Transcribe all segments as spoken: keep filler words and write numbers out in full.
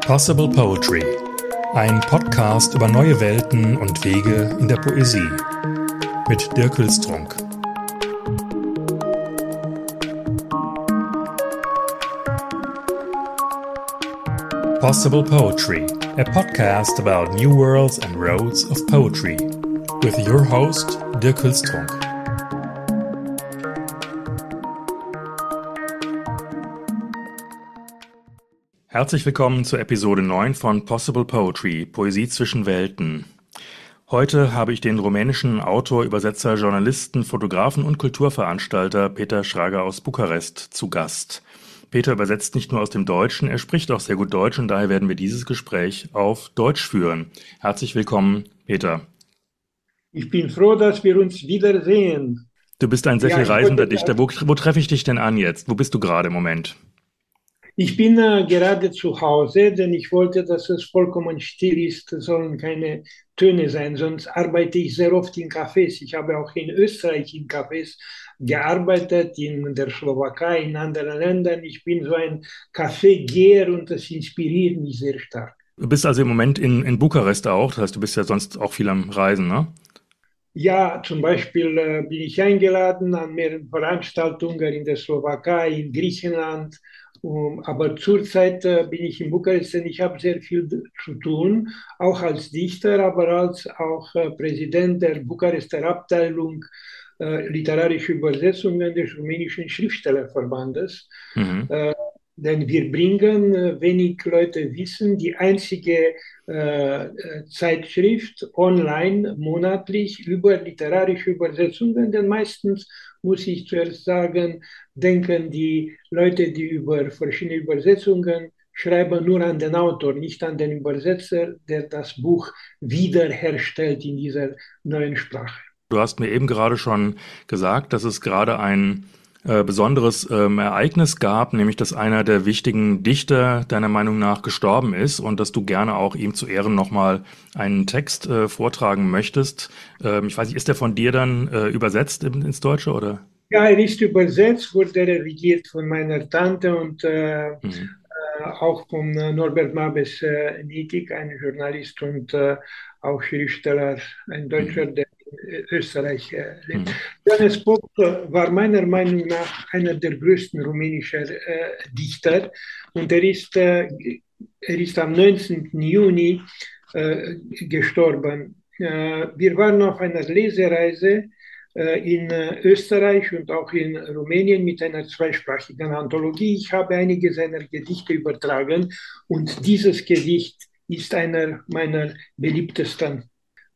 Possible Poetry, ein Podcast über neue Welten und Wege in der Poesie mit Dirk Hülstrunk. Possible Poetry, a podcast about new worlds and roads of poetry, with your host Dirk Hülstrunk. Herzlich willkommen zur Episode neun von Possible Poetry, Poesie zwischen Welten. Heute habe ich den rumänischen Autor, Übersetzer, Journalisten, Fotografen und Kulturveranstalter Peter Schrager aus Bukarest zu Gast. Peter übersetzt nicht nur aus dem Deutschen, er spricht auch sehr gut Deutsch und daher werden wir dieses Gespräch auf Deutsch führen. Herzlich willkommen, Peter. Ich bin froh, dass wir uns wiedersehen. Du bist ein sehr Ja, viel ich reisender wollte Dichter. Wo, wo treffe ich dich denn an jetzt? Wo bist du gerade im Moment? Ich bin äh, gerade zu Hause, denn ich wollte, dass es vollkommen still ist. Es sollen keine Töne sein, sonst arbeite ich sehr oft in Cafés. Ich habe auch in Österreich in Cafés gearbeitet, in der Slowakei, in anderen Ländern. Ich bin so ein Kaffeegeher und das inspiriert mich sehr stark. Du bist also im Moment in, in Bukarest auch, das heißt, du bist ja sonst auch viel am Reisen, ne? Ja, zum Beispiel äh, bin ich eingeladen an mehreren Veranstaltungen in der Slowakei, in Griechenland. Um, aber zurzeit äh, bin ich in Bukarest, denn ich habe sehr viel zu tun, auch als Dichter, aber als auch äh, Präsident der Bukarester Abteilung äh, literarische Übersetzungen des rumänischen Schriftstellerverbandes. Mhm. Äh, denn wir bringen, äh, wenig Leute wissen, die einzige äh, Zeitschrift online monatlich über literarische Übersetzungen, denn meistens muss ich zuerst sagen, denken die Leute, die über verschiedene Übersetzungen schreiben, nur an den Autor, nicht an den Übersetzer, der das Buch wiederherstellt in dieser neuen Sprache. Du hast mir eben gerade schon gesagt, dass es gerade ein äh, besonderes ähm, Ereignis gab, nämlich dass einer der wichtigen Dichter deiner Meinung nach gestorben ist und dass du gerne auch ihm zu Ehren nochmal einen Text äh, vortragen möchtest. Ähm, ich weiß nicht, ist der von dir dann äh, übersetzt in, ins Deutsche, oder? Ja, er ist übersetzt, wurde redigiert von meiner Tante und äh, Mhm. äh, auch von äh, Norbert Mabes äh, Nitig, ein Journalist und äh, auch Schriftsteller, ein Deutscher, Mhm. der in Österreich äh, lebt. Mhm. Johannes Pop äh, war meiner Meinung nach einer der größten rumänischen äh, Dichter und er ist, äh, er ist am neunzehnten Juni äh, gestorben. Äh, wir waren auf einer Lesereise in Österreich und auch in Rumänien mit einer zweisprachigen Anthologie. Ich habe einige seiner Gedichte übertragen und dieses Gedicht ist einer meiner beliebtesten.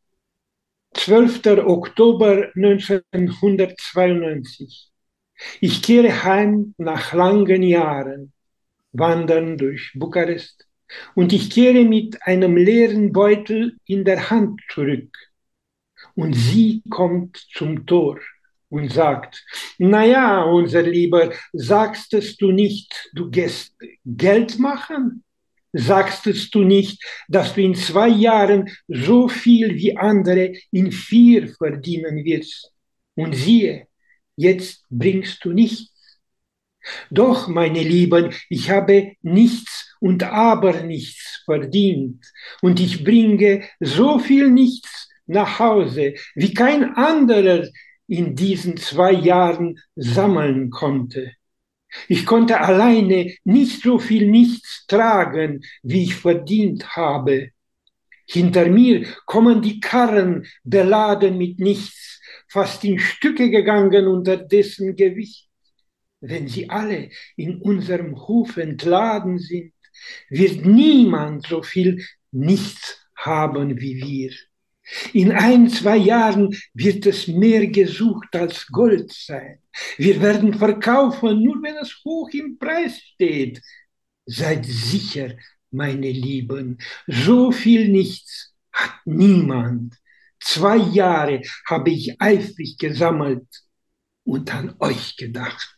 zwölfter Oktober neunzehnhundertzweiundneunzig. Ich kehre heim nach langen Jahren, wandern durch Bukarest, und ich kehre mit einem leeren Beutel in der Hand zurück. Und sie kommt zum Tor und sagt, naja, unser Lieber, sagstest du nicht, du gehst Geld machen? Sagstest du nicht, dass du in zwei Jahren so viel wie andere in vier verdienen wirst? Und siehe, jetzt bringst du nichts. Doch, meine Lieben, ich habe nichts und aber nichts verdient. Und ich bringe so viel nichts nach Hause, wie kein anderer in diesen zwei Jahren sammeln konnte. Ich konnte alleine nicht so viel nichts tragen, wie ich verdient habe. Hinter mir kommen die Karren beladen mit nichts, fast in Stücke gegangen unter dessen Gewicht. Wenn sie alle in unserem Hof entladen sind, wird niemand so viel nichts haben wie wir. In ein, zwei Jahren wird es mehr gesucht als Gold sein. Wir werden verkaufen, nur wenn es hoch im Preis steht. Seid sicher, meine Lieben, so viel nichts hat niemand. Zwei Jahre habe ich eifrig gesammelt und an euch gedacht.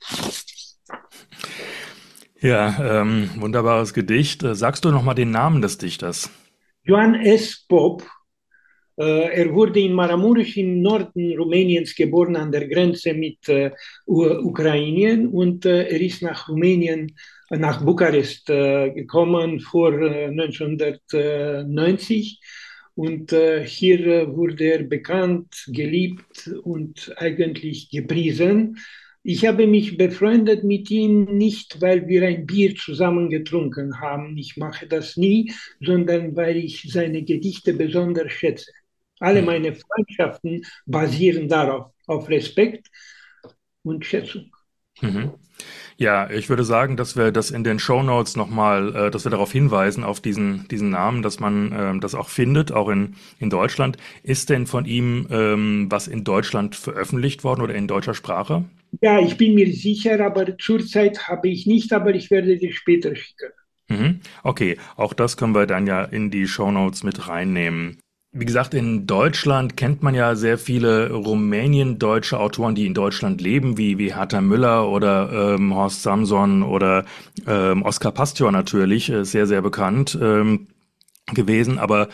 Ja, ähm, wunderbares Gedicht. Sagst du noch mal den Namen des Dichters? Johann S. Pop Äh, er wurde in Maramureș im Norden Rumäniens geboren, an der Grenze mit äh, Ukrainien und äh, er ist nach Rumänien, nach Bukarest äh, gekommen vor äh, neunzehnhundertneunzig und äh, hier äh, wurde er bekannt, geliebt und eigentlich gepriesen. Ich habe mich befreundet mit ihm nicht, weil wir ein Bier zusammen getrunken haben. Ich mache das nie, sondern weil ich seine Gedichte besonders schätze. Alle meine Freundschaften basieren darauf, auf Respekt und Schätzung. Mhm. Ja, ich würde sagen, dass wir das in den Shownotes nochmal, äh, dass wir darauf hinweisen, auf diesen, diesen Namen, dass man ähm, das auch findet, auch in, in Deutschland. Ist denn von ihm ähm, was in Deutschland veröffentlicht worden oder in deutscher Sprache? Ja, ich bin mir sicher, aber zurzeit habe ich nicht, aber ich werde dir später schicken. Mhm. Okay, auch das können wir dann ja in die Shownotes mit reinnehmen. Wie gesagt, in Deutschland kennt man ja sehr viele Rumänien-deutsche Autoren, die in Deutschland leben, wie, wie Herta Müller oder ähm, Horst Samson oder ähm, Oskar Pastior natürlich, äh, sehr, sehr bekannt ähm, gewesen, aber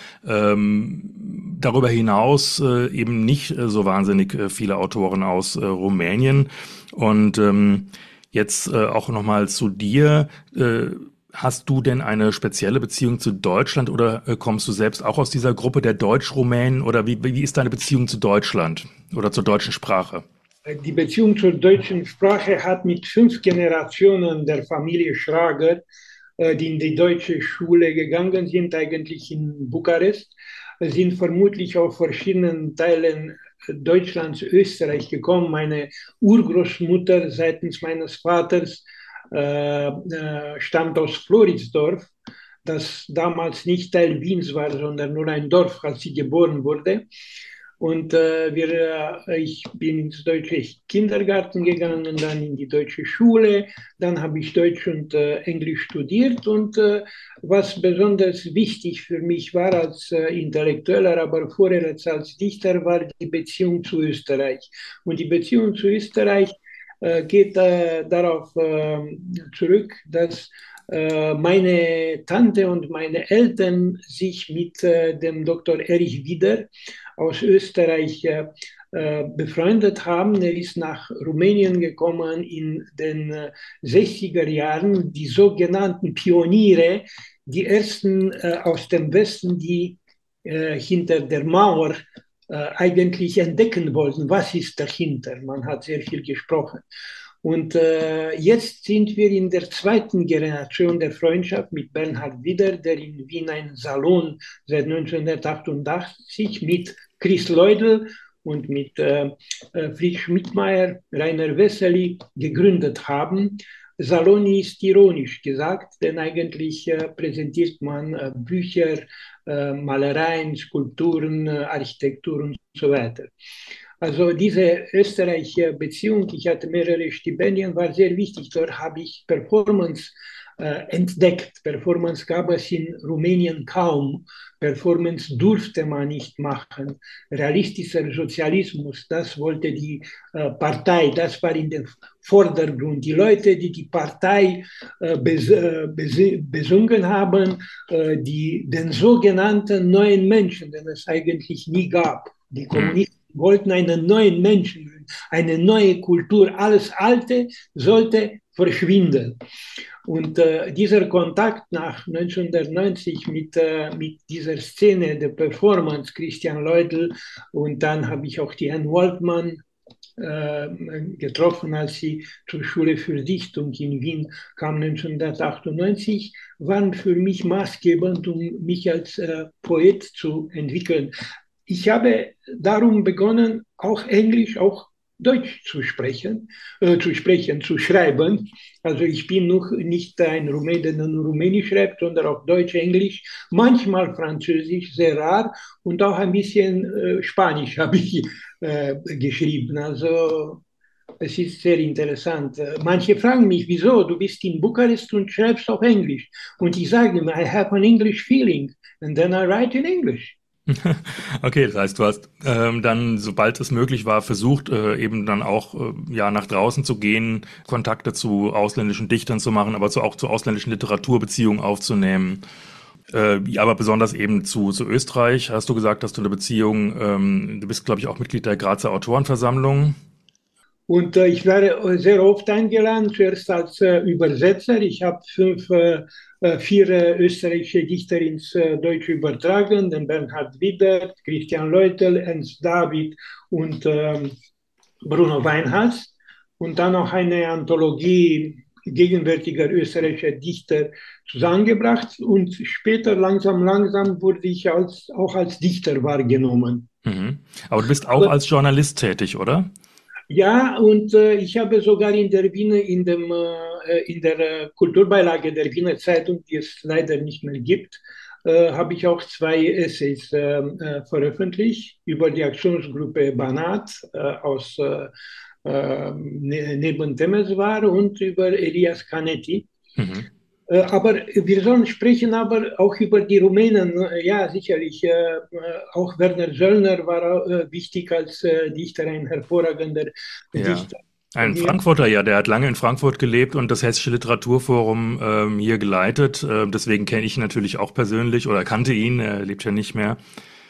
ähm, darüber hinaus äh, eben nicht äh, so wahnsinnig äh, viele Autoren aus äh, Rumänien. Und ähm, jetzt äh, auch nochmal zu dir. Äh, Hast du denn eine spezielle Beziehung zu Deutschland oder äh, kommst du selbst auch aus dieser Gruppe der Deutsch-Rumänen oder wie, wie ist deine Beziehung zu Deutschland oder zur deutschen Sprache? Die Beziehung zur deutschen Sprache hat mit fünf Generationen der Familie Schrager, äh, die in die deutsche Schule gegangen sind, eigentlich in Bukarest, sind vermutlich aus verschiedenen Teilen Deutschlands, Österreich gekommen. Meine Urgroßmutter seitens meines Vaters äh, äh, stammt aus Floridsdorf, das damals nicht Teil Wiens war, sondern nur ein Dorf, als sie geboren wurde. Und äh, wir, äh, ich bin ins deutsche Kindergarten gegangen, dann in die deutsche Schule, dann habe ich Deutsch und äh, Englisch studiert. Und äh, was besonders wichtig für mich war als äh, Intellektueller, aber vorher als, als Dichter, war die Beziehung zu Österreich. Und die Beziehung zu Österreich äh, geht äh, darauf äh, zurück, dass äh, meine Tante und meine Eltern sich mit äh, dem Doktor Erich Wieder aus Österreich äh, äh, befreundet haben. Er ist nach Rumänien gekommen in den äh, sechziger Jahren. Die sogenannten Pioniere, die ersten äh, aus dem Westen, die äh, hinter der Mauer äh, eigentlich entdecken wollten, was ist dahinter. Man hat sehr viel gesprochen. Und äh, jetzt sind wir in der zweiten Generation der Freundschaft mit Bernhard Wieder, der in Wien einen Salon seit neunzehnhundertachtundachtzig mit Chris Leudl und mit äh, Fritz Schmidtmeier, Rainer Wessely gegründet haben. Saloni ist ironisch gesagt, denn eigentlich äh, präsentiert man äh, Bücher, äh, Malereien, Skulpturen, äh, Architektur und so weiter. Also diese Österreich-Beziehung, ich hatte mehrere Stipendien, war sehr wichtig. Dort habe ich Performance äh, entdeckt. Performance gab es in Rumänien kaum. Performance durfte man nicht machen. Realistischer Sozialismus, das wollte die äh, Partei, das war in den Vordergrund. Die Leute, die die Partei äh, bes äh, bes besungen haben, äh, die, den sogenannten neuen Menschen, den es eigentlich nie gab. Die Kommunisten wollten einen neuen Menschen, eine neue Kultur. Alles Alte sollte verschwinden. Und äh, dieser Kontakt nach neunzehnhundertneunzig mit, äh, mit dieser Szene der Performance, Christian Leudl, und dann habe ich auch die Anne Waldmann äh, getroffen, als sie zur Schule für Dichtung in Wien kam neunzehnhundertachtundneunzig, waren für mich maßgebend, um mich als äh, Poet zu entwickeln. Ich habe darum begonnen, auch Englisch, auch Deutsch zu sprechen, äh, zu sprechen, zu schreiben. Also ich bin noch nicht ein Rumäne, der nur Rumänisch schreibt, sondern auch Deutsch, Englisch, manchmal Französisch, sehr rar und auch ein bisschen äh, Spanisch habe ich äh, geschrieben. Also es ist sehr interessant. Manche fragen mich, wieso, du bist in Bukarest und schreibst auf Englisch. Und ich sage immer, I have an English feeling and then I write in English. Okay, das heißt, du hast ähm, dann, sobald es möglich war, versucht, äh, eben dann auch äh, ja nach draußen zu gehen, Kontakte zu ausländischen Dichtern zu machen, aber zu, auch zu ausländischen Literaturbeziehungen aufzunehmen. Äh, ja, aber besonders eben zu, zu Österreich hast du gesagt, dass du eine Beziehung, ähm, du bist, glaube ich, auch Mitglied der Grazer Autorenversammlung. Und äh, ich werde sehr oft eingeladen, zuerst als äh, Übersetzer. Ich habe fünf, äh, äh, vier äh, österreichische Dichter ins äh, Deutsche übertragen, den Bernhard Wiebert, Christian Leutel, Ernst David und ähm, Bruno Weinhaus. Und dann noch eine Anthologie gegenwärtiger österreichischer Dichter zusammengebracht. Und später, langsam, langsam, wurde ich als, auch als Dichter wahrgenommen. Mhm. Aber du bist auch Aber als Journalist tätig, oder? ja, und äh, ich habe sogar in der Wiener, in dem, äh, in der äh, Kulturbeilage der Wiener Zeitung, die es leider nicht mehr gibt, äh, habe ich auch zwei Essays äh, äh, veröffentlicht über die Aktionsgruppe Banat äh, aus äh, äh, ne neben Temeswar und über Elias Canetti. Mhm. Äh, aber wir sollen sprechen aber auch über die Rumänen. Ja, sicherlich. Äh, auch Werner Söllner war äh, wichtig als äh, Dichter, ein hervorragender Ja. Dichter von Ein mir. Frankfurter, ja, der hat lange in Frankfurt gelebt und das Hessische Literaturforum ähm, hier geleitet. Äh, deswegen kenne ich ihn natürlich auch persönlich oder kannte ihn, er lebt ja nicht mehr.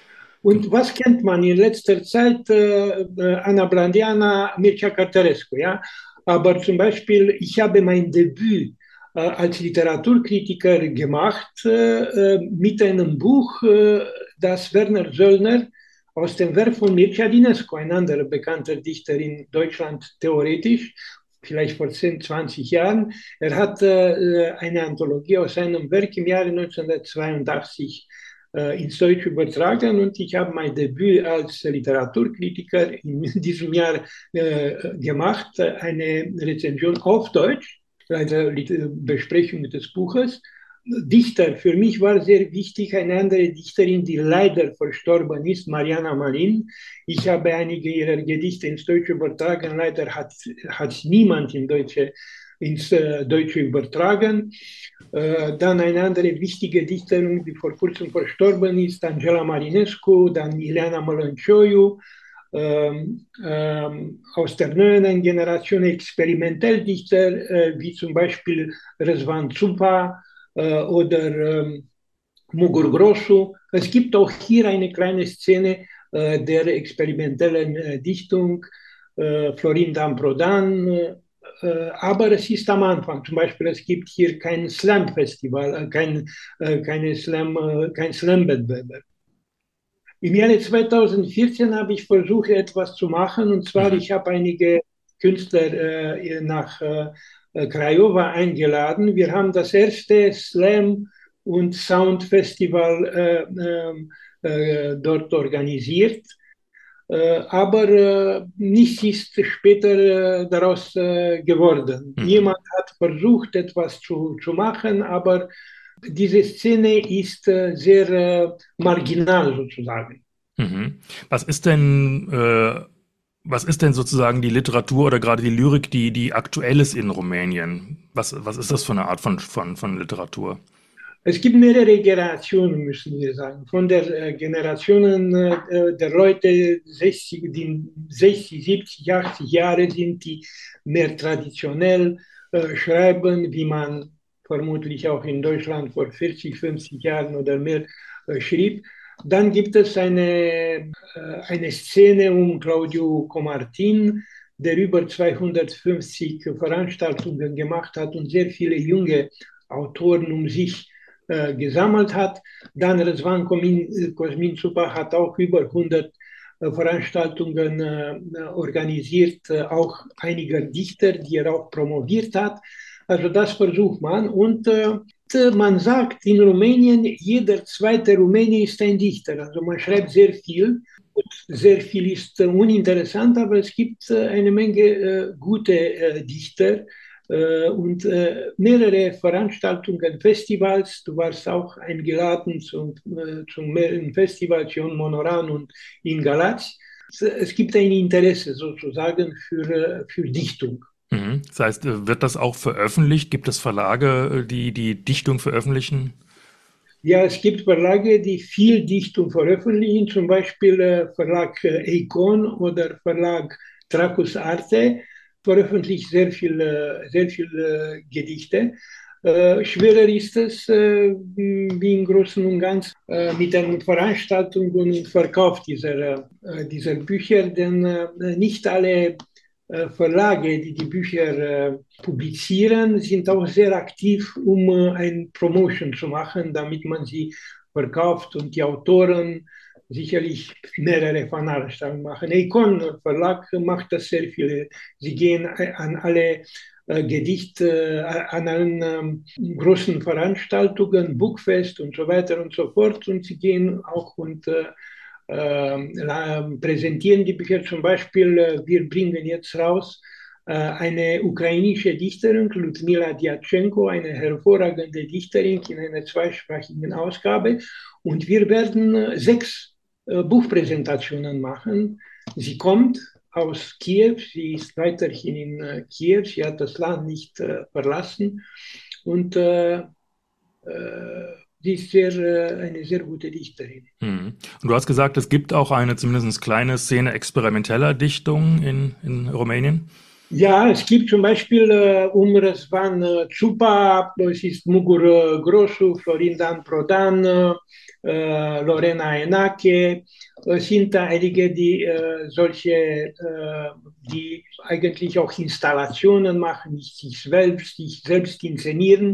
Und was kennt man in letzter Zeit? Äh, äh, Anna Blandiana, Mircea Cărtărescu, ja. Aber zum Beispiel, ich habe mein Debüt äh, als Literaturkritiker gemacht äh, äh, mit einem Buch, äh, das Werner Söllner aus dem Werk von Mircea Dinescu, ein anderer bekannter Dichter in Deutschland, theoretisch, vielleicht vor zehn, zwanzig Jahren. Er hat äh, eine Anthologie aus seinem Werk im Jahre neunzehnhundertzweiundachtzig äh, ins Deutsche übertragen und ich habe mein Debüt als Literaturkritiker in diesem Jahr äh, gemacht, eine Rezension auf Deutsch, eine Besprechung des Buches. Dichter, für mich war sehr wichtig eine andere Dichterin, die leider verstorben ist, Mariana Marin. Ich habe einige ihrer Gedichte ins Deutsche übertragen, leider hat, hat niemand in Deutsche, ins äh, Deutsche übertragen. Äh, dann eine andere wichtige Dichterin, die vor kurzem verstorben ist, Angela Marinescu, dann Ileana Mălăncioiu, ähm, ähm, aus der neuen Generation Experimentelldichter, äh, wie zum Beispiel Răzvan Țupa äh, oder ähm, Mugur Grosu. Es gibt auch hier eine kleine Szene äh, der experimentellen äh, Dichtung, äh, Florin Dan Prodan, äh, aber es ist am Anfang. Zum Beispiel, es gibt hier kein Slam-Festival, äh, kein, äh, keine Slam, äh, kein Slam-Wettbewerb. Im Jahre zweitausendvierzehn habe ich versucht, etwas zu machen. Und zwar, Mhm. ich habe einige Künstler äh, nach äh, Craiova eingeladen. Wir haben das erste Slam- und Sound-Festival äh, äh, dort organisiert. Äh, aber äh, nichts ist später äh, daraus äh, geworden. Mhm. Jemand hat versucht, etwas zu, zu machen, aber diese Szene ist äh, sehr äh, marginal sozusagen. Mhm. Was ist denn, äh, was ist denn sozusagen die Literatur oder gerade die Lyrik, die, die aktuell ist in Rumänien? Was, was ist das für eine Art von, von, von Literatur? Es gibt mehrere Generationen, müssen wir sagen. Von der äh, Generationen äh, der Leute, sechzig, die sechzig, siebzig, achtzig Jahre sind, die mehr traditionell äh, schreiben, wie man vermutlich auch in Deutschland vor vierzig, fünfzig Jahren oder mehr äh, schrieb. Dann gibt es eine, äh, eine Szene um Claudio Comartin, der über zweihundertfünfzig Veranstaltungen gemacht hat und sehr viele junge Autoren um sich äh, gesammelt hat. Dann Răzvan Cosmin Țupa hat auch über hundert äh, Veranstaltungen äh, organisiert, äh, auch einiger Dichter, die er auch promoviert hat. Also das versucht man. Und äh, man sagt in Rumänien, jeder zweite Rumäne ist ein Dichter. Also man schreibt sehr viel. Sehr viel ist äh, uninteressant, aber es gibt äh, eine Menge äh, gute äh, Dichter äh, und äh, mehrere Veranstaltungen, Festivals. Du warst auch eingeladen zum, äh, zum mehreren Festivals in Monoran und in Galați. Es gibt ein Interesse sozusagen für, äh, für Dichtung. Mhm. Das heißt, äh, wird das auch veröffentlicht? Gibt es Verlage, äh, die die Dichtung veröffentlichen? Ja, es gibt Verlage, die viel Dichtung veröffentlichen, zum Beispiel äh, Verlag äh, Eikon oder Verlag Tracus Arte veröffentlicht sehr viel, äh, sehr viel äh, Gedichte. Äh, schwerer ist es, äh, wie im Großen und Ganzen, äh, mit den Veranstaltungen und Verkauf dieser, äh, dieser Bücher, denn äh, nicht alle äh, Verlage, die die Bücher äh, publizieren, sind auch sehr aktiv, um äh, ein Promotion zu machen, damit man sie verkauft und die Autoren sicherlich mehrere Veranstaltungen machen. Econ Verlag macht das sehr viele. Sie gehen an alle äh, Gedichte, äh, an allen ähm, großen Veranstaltungen, Bookfest und so weiter und so fort. Und sie gehen auch und äh, äh, präsentieren die Bücher. Zum Beispiel, äh, wir bringen jetzt raus äh, eine ukrainische Dichterin, Ludmila Djatschenko, eine hervorragende Dichterin in einer zweisprachigen Ausgabe. Und wir werden äh, sechs äh, Buchpräsentationen machen. Sie kommt aus Kiew, sie ist weiterhin in äh, Kiew, sie hat das Land nicht äh, verlassen und äh, äh, sie ist sehr, äh, eine sehr gute Dichterin. Hm. Und du hast gesagt, es gibt auch eine zumindest kleine Szene experimenteller Dichtung in, in Rumänien? Ja, es gibt zum Beispiel äh, um Răzvan uh, Ciupa, es ist Mugur uh, Grosu, Florindan Prodan, äh, Lorena Enache. Es sind da einige, die äh, solche, äh, die eigentlich auch Installationen machen, nicht sich selbst, sich selbst inszenieren.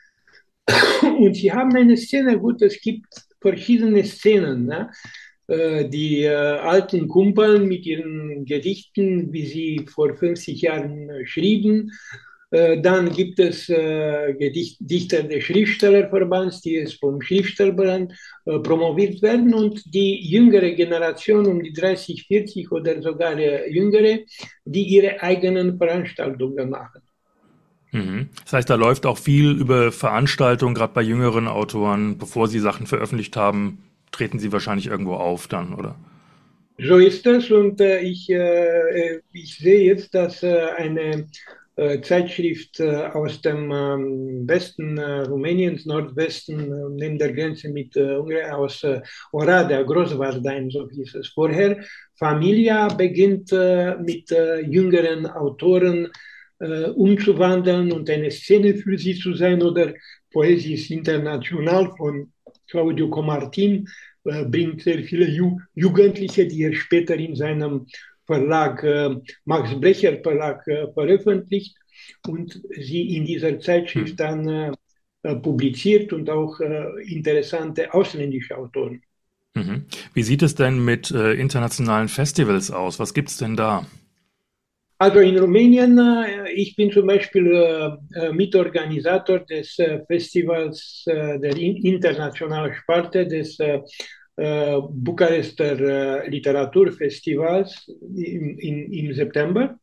Und sie haben eine Szene, gut, es gibt verschiedene Szenen, ne? Die äh, alten Kumpeln mit ihren Gedichten, wie sie vor fünfzig Jahren äh, schrieben. Äh, dann gibt es äh, Gedicht, Dichter des Schriftstellerverbands, die es vom Schriftstellerverband äh, promoviert werden. Und die jüngere Generation, um die dreißig, vierzig oder sogar äh, jüngere, die ihre eigenen Veranstaltungen machen. Mhm. Das heißt, da läuft auch viel über Veranstaltungen, gerade bei jüngeren Autoren, bevor sie Sachen veröffentlicht haben, treten sie wahrscheinlich irgendwo auf dann, oder? So ist es und äh, ich, äh, ich sehe jetzt, dass äh, eine äh, Zeitschrift äh, aus dem ähm, Westen äh, Rumäniens, Nordwesten, äh, neben der Grenze mit äh, Ungarn, aus äh, Oradea, Großwardein, so hieß es vorher, Familia beginnt äh, mit äh, jüngeren Autoren äh, umzuwandeln und eine Szene für sie zu sein oder Poesie ist international von Claudio Comartin bringt sehr viele Ju Jugendliche, die er später in seinem Verlag, äh, Max Blecher Verlag, äh, veröffentlicht und sie in dieser Zeitschrift dann äh, publiziert und auch äh, interessante ausländische Autoren. Mhm. Wie sieht es denn mit äh, internationalen Festivals aus? Was gibt's denn da? Also in Rumänien, äh, ich bin zum Beispiel äh, Mitorganisator des äh, Festivals äh, der internationalen Sparte des äh, äh, Bukarester äh, Literaturfestivals im, im, im September.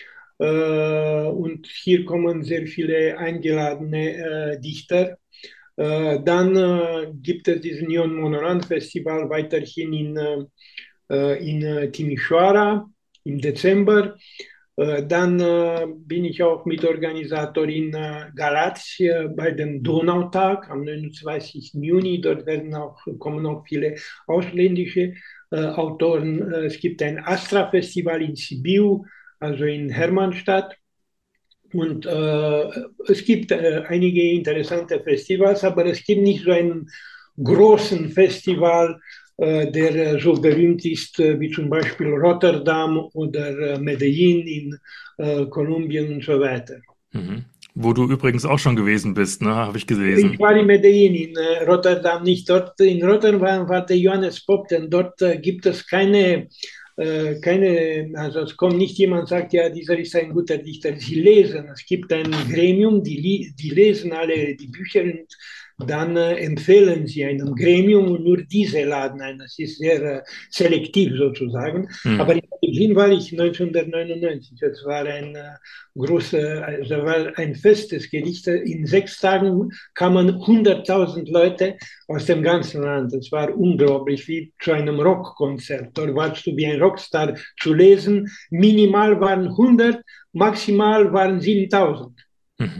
Äh, und hier kommen sehr viele eingeladene äh, Dichter. Äh, dann äh, gibt es diesen Ion Monoran Festival weiterhin in, äh, in Timișoara im Dezember. Äh, dann äh, bin ich auch Mitorganisator in äh, Galați äh, bei dem Donautag am neunundzwanzigsten Juni. Dort werden auch, kommen auch viele ausländische äh, Autoren. Äh, es gibt ein Astra-Festival in Sibiu, also in Hermannstadt. Und äh, es gibt äh, einige interessante Festivals, aber es gibt nicht so einen großen Festival, äh, der äh, so berühmt ist äh, wie zum Beispiel Rotterdam oder äh, Medellin in äh, Kolumbien und so weiter. Mhm. Wo du übrigens auch schon gewesen bist, ne? Habe ich Ich gelesen. war in Medellin, in äh, Rotterdam nicht. Dort in Rotterdam war, war der Johannes Pop, denn dort äh, gibt es keine, äh, keine, also es kommt nicht jemand sagt, ja, dieser ist ein guter Dichter. Sie lesen. Es gibt ein Gremium, die, die lesen alle die Bücher und dann äh, empfehlen sie einem Gremium und nur diese laden ein. Das ist sehr äh, selektiv sozusagen. Mhm. Aber in Berlin war ich neunzehnhundertneunundneunzig. Das war ein äh, große, also war ein festes Gedicht. In sechs Tagen kamen hunderttausend Leute aus dem ganzen Land. Das war unglaublich, wie zu einem Rockkonzert. Dort warst du wie ein Rockstar zu lesen. Minimal waren hundert, maximal waren siebentausend. Mhm.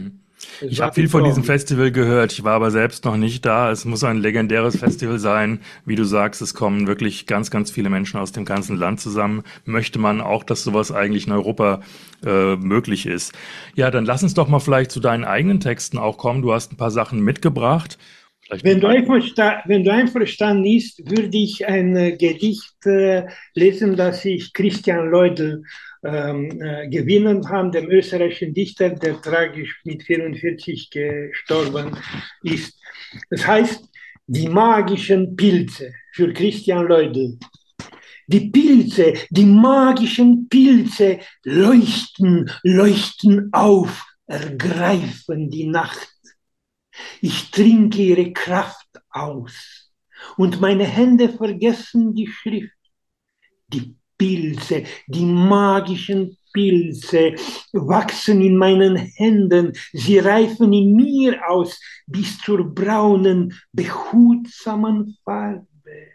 Es Ich war habe viel von diesem unglaublich. Festival gehört, ich war aber selbst noch nicht da. Es muss ein legendäres Festival sein. Wie du sagst, es kommen wirklich ganz, ganz viele Menschen aus dem ganzen Land zusammen. Möchte man auch, dass sowas eigentlich in Europa äh, möglich ist. Ja, dann lass uns doch mal vielleicht zu deinen eigenen Texten auch kommen. Du hast ein paar Sachen mitgebracht. Vielleicht ein Wenn du paar. einversta- wenn du einverstanden bist, würde ich ein äh, Gedicht äh, lesen, das ich Christian Leudl ähm, äh, gewinnen habe, dem österreichischen Dichter, der tragisch mit vierundvierzig gestorben ist. Das heißt, die magischen Pilze für Christian Leudl. Die Pilze, die magischen Pilze leuchten, leuchten auf, ergreifen die Nacht. Ich trinke ihre Kraft aus und meine Hände vergessen die Schrift. Die Pilze, die magischen Pilze wachsen in meinen Händen, sie reifen in mir aus bis zur braunen, behutsamen Farbe.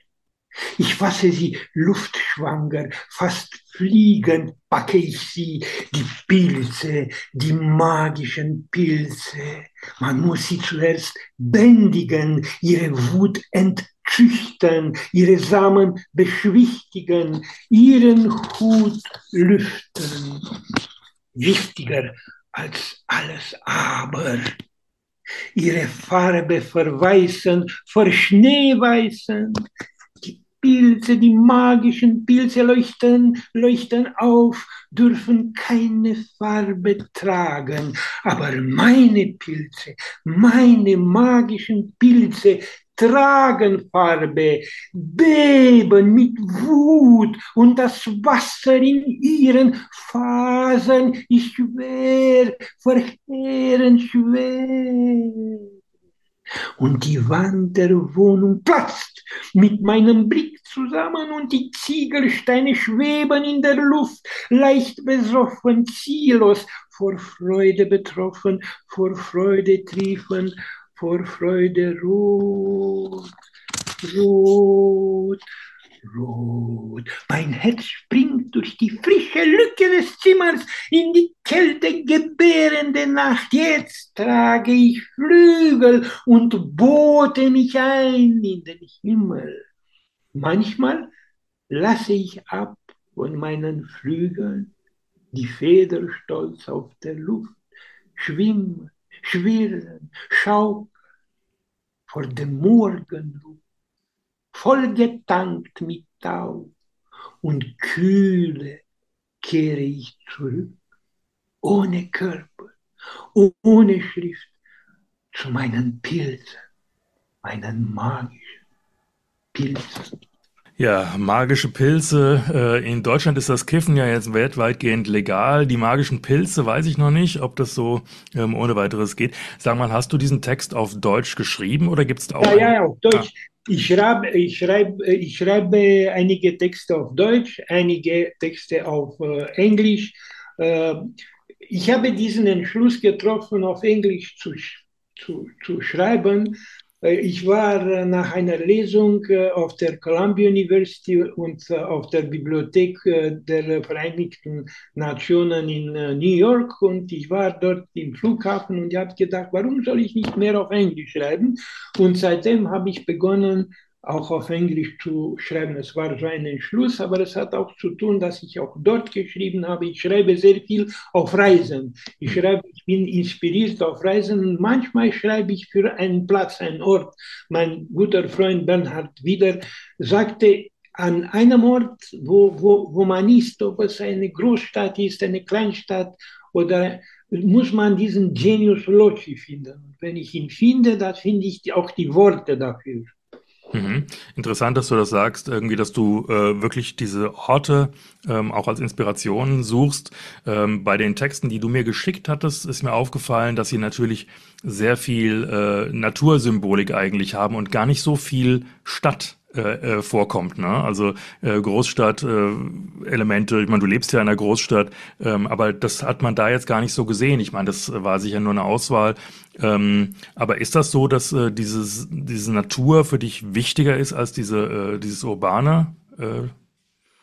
Ich fasse sie luftschwanger, fast fliegend packe ich sie, die Pilze, die magischen Pilze. Man muss sie zuerst bändigen, ihre Wut entschüchtern, ihre Samen beschwichtigen, ihren Hut lüften. Wichtiger als alles aber ihre Farbe verweißen, verschneeweißen. Die Pilze, die magischen Pilze leuchten, leuchten auf, dürfen keine Farbe tragen. Aber meine Pilze, meine magischen Pilze tragen Farbe, beben mit Wut und das Wasser in ihren Fasern ist schwer, verheerend schwer. Und die Wand der Wohnung platzt mit meinem Blick zusammen und die Ziegelsteine schweben in der Luft, leicht besoffen, ziellos, vor Freude betroffen, vor Freude triefend, vor Freude rot, rot, rot. Mein Herz springt durch die frische Lücke des Zimmers in die Kälte gebärende Nacht. Jetzt trage ich Flügel und boote mich ein in den Himmel. Manchmal lasse ich ab von meinen Flügeln, die Feder stolz auf der Luft, schwimmen, schwirren, schaukeln vor dem Morgenluft, vollgetankt mit Tau und kühle kehre ich zurück, ohne Körper, ohne Schrift, zu meinen Pilzen, meinen magischen Pilzen. Ja, magische Pilze. Äh, in Deutschland ist das Kiffen ja jetzt weltweitgehend legal. Die magischen Pilze weiß ich noch nicht, ob das so ähm, ohne weiteres geht. Sag mal, hast du diesen Text auf Deutsch geschrieben oder gibt es da auch Ja, eine? ja, auf Ah, Deutsch. Ich schreibe, ich schreibe, ich schreibe einige Texte auf Deutsch, einige Texte auf äh, Englisch. Äh, ich habe diesen Entschluss getroffen, auf Englisch zu, zu, zu schreiben. Äh, ich war äh, nach einer Lesung äh, auf der Columbia University und äh, auf der Bibliothek äh, der Vereinigten Nationen in äh, New York und ich war dort im Flughafen und ich habe gedacht, warum soll ich nicht mehr auf Englisch schreiben? Und seitdem habe ich begonnen, auch auf Englisch zu schreiben. Es war so ein Entschluss, aber es hat auch zu tun, dass ich auch dort geschrieben habe. Ich schreibe sehr viel auf Reisen. Ich hm. schreibe, ich bin inspiriert auf Reisen und manchmal schreibe ich für einen Platz, einen Ort. Mein guter Freund Bernhard Wieder sagte, an einem Ort, wo, wo, wo man ist, ob es eine Großstadt ist, eine Kleinstadt oder muss man diesen Genius Loci finden. Und wenn ich ihn finde, dann finde ich auch die Worte dafür. Mhm. Interessant, dass du das sagst, irgendwie, dass du äh, wirklich diese Orte ähm, auch als Inspiration suchst. Ähm, bei den Texten, die du mir geschickt hattest, ist mir aufgefallen, dass sie natürlich sehr viel äh, Natursymbolik eigentlich haben und gar nicht so viel Stadt äh, äh, vorkommt, ne? Also äh, Großstadt, äh, Elemente, ich meine, du lebst ja in einer Großstadt, ähm, aber das hat man da jetzt gar nicht so gesehen. Ich meine, das war sicher nur eine Auswahl. Ähm, aber ist das so, dass äh, dieses, diese Natur für dich wichtiger ist als diese, äh, dieses Urbane? Äh,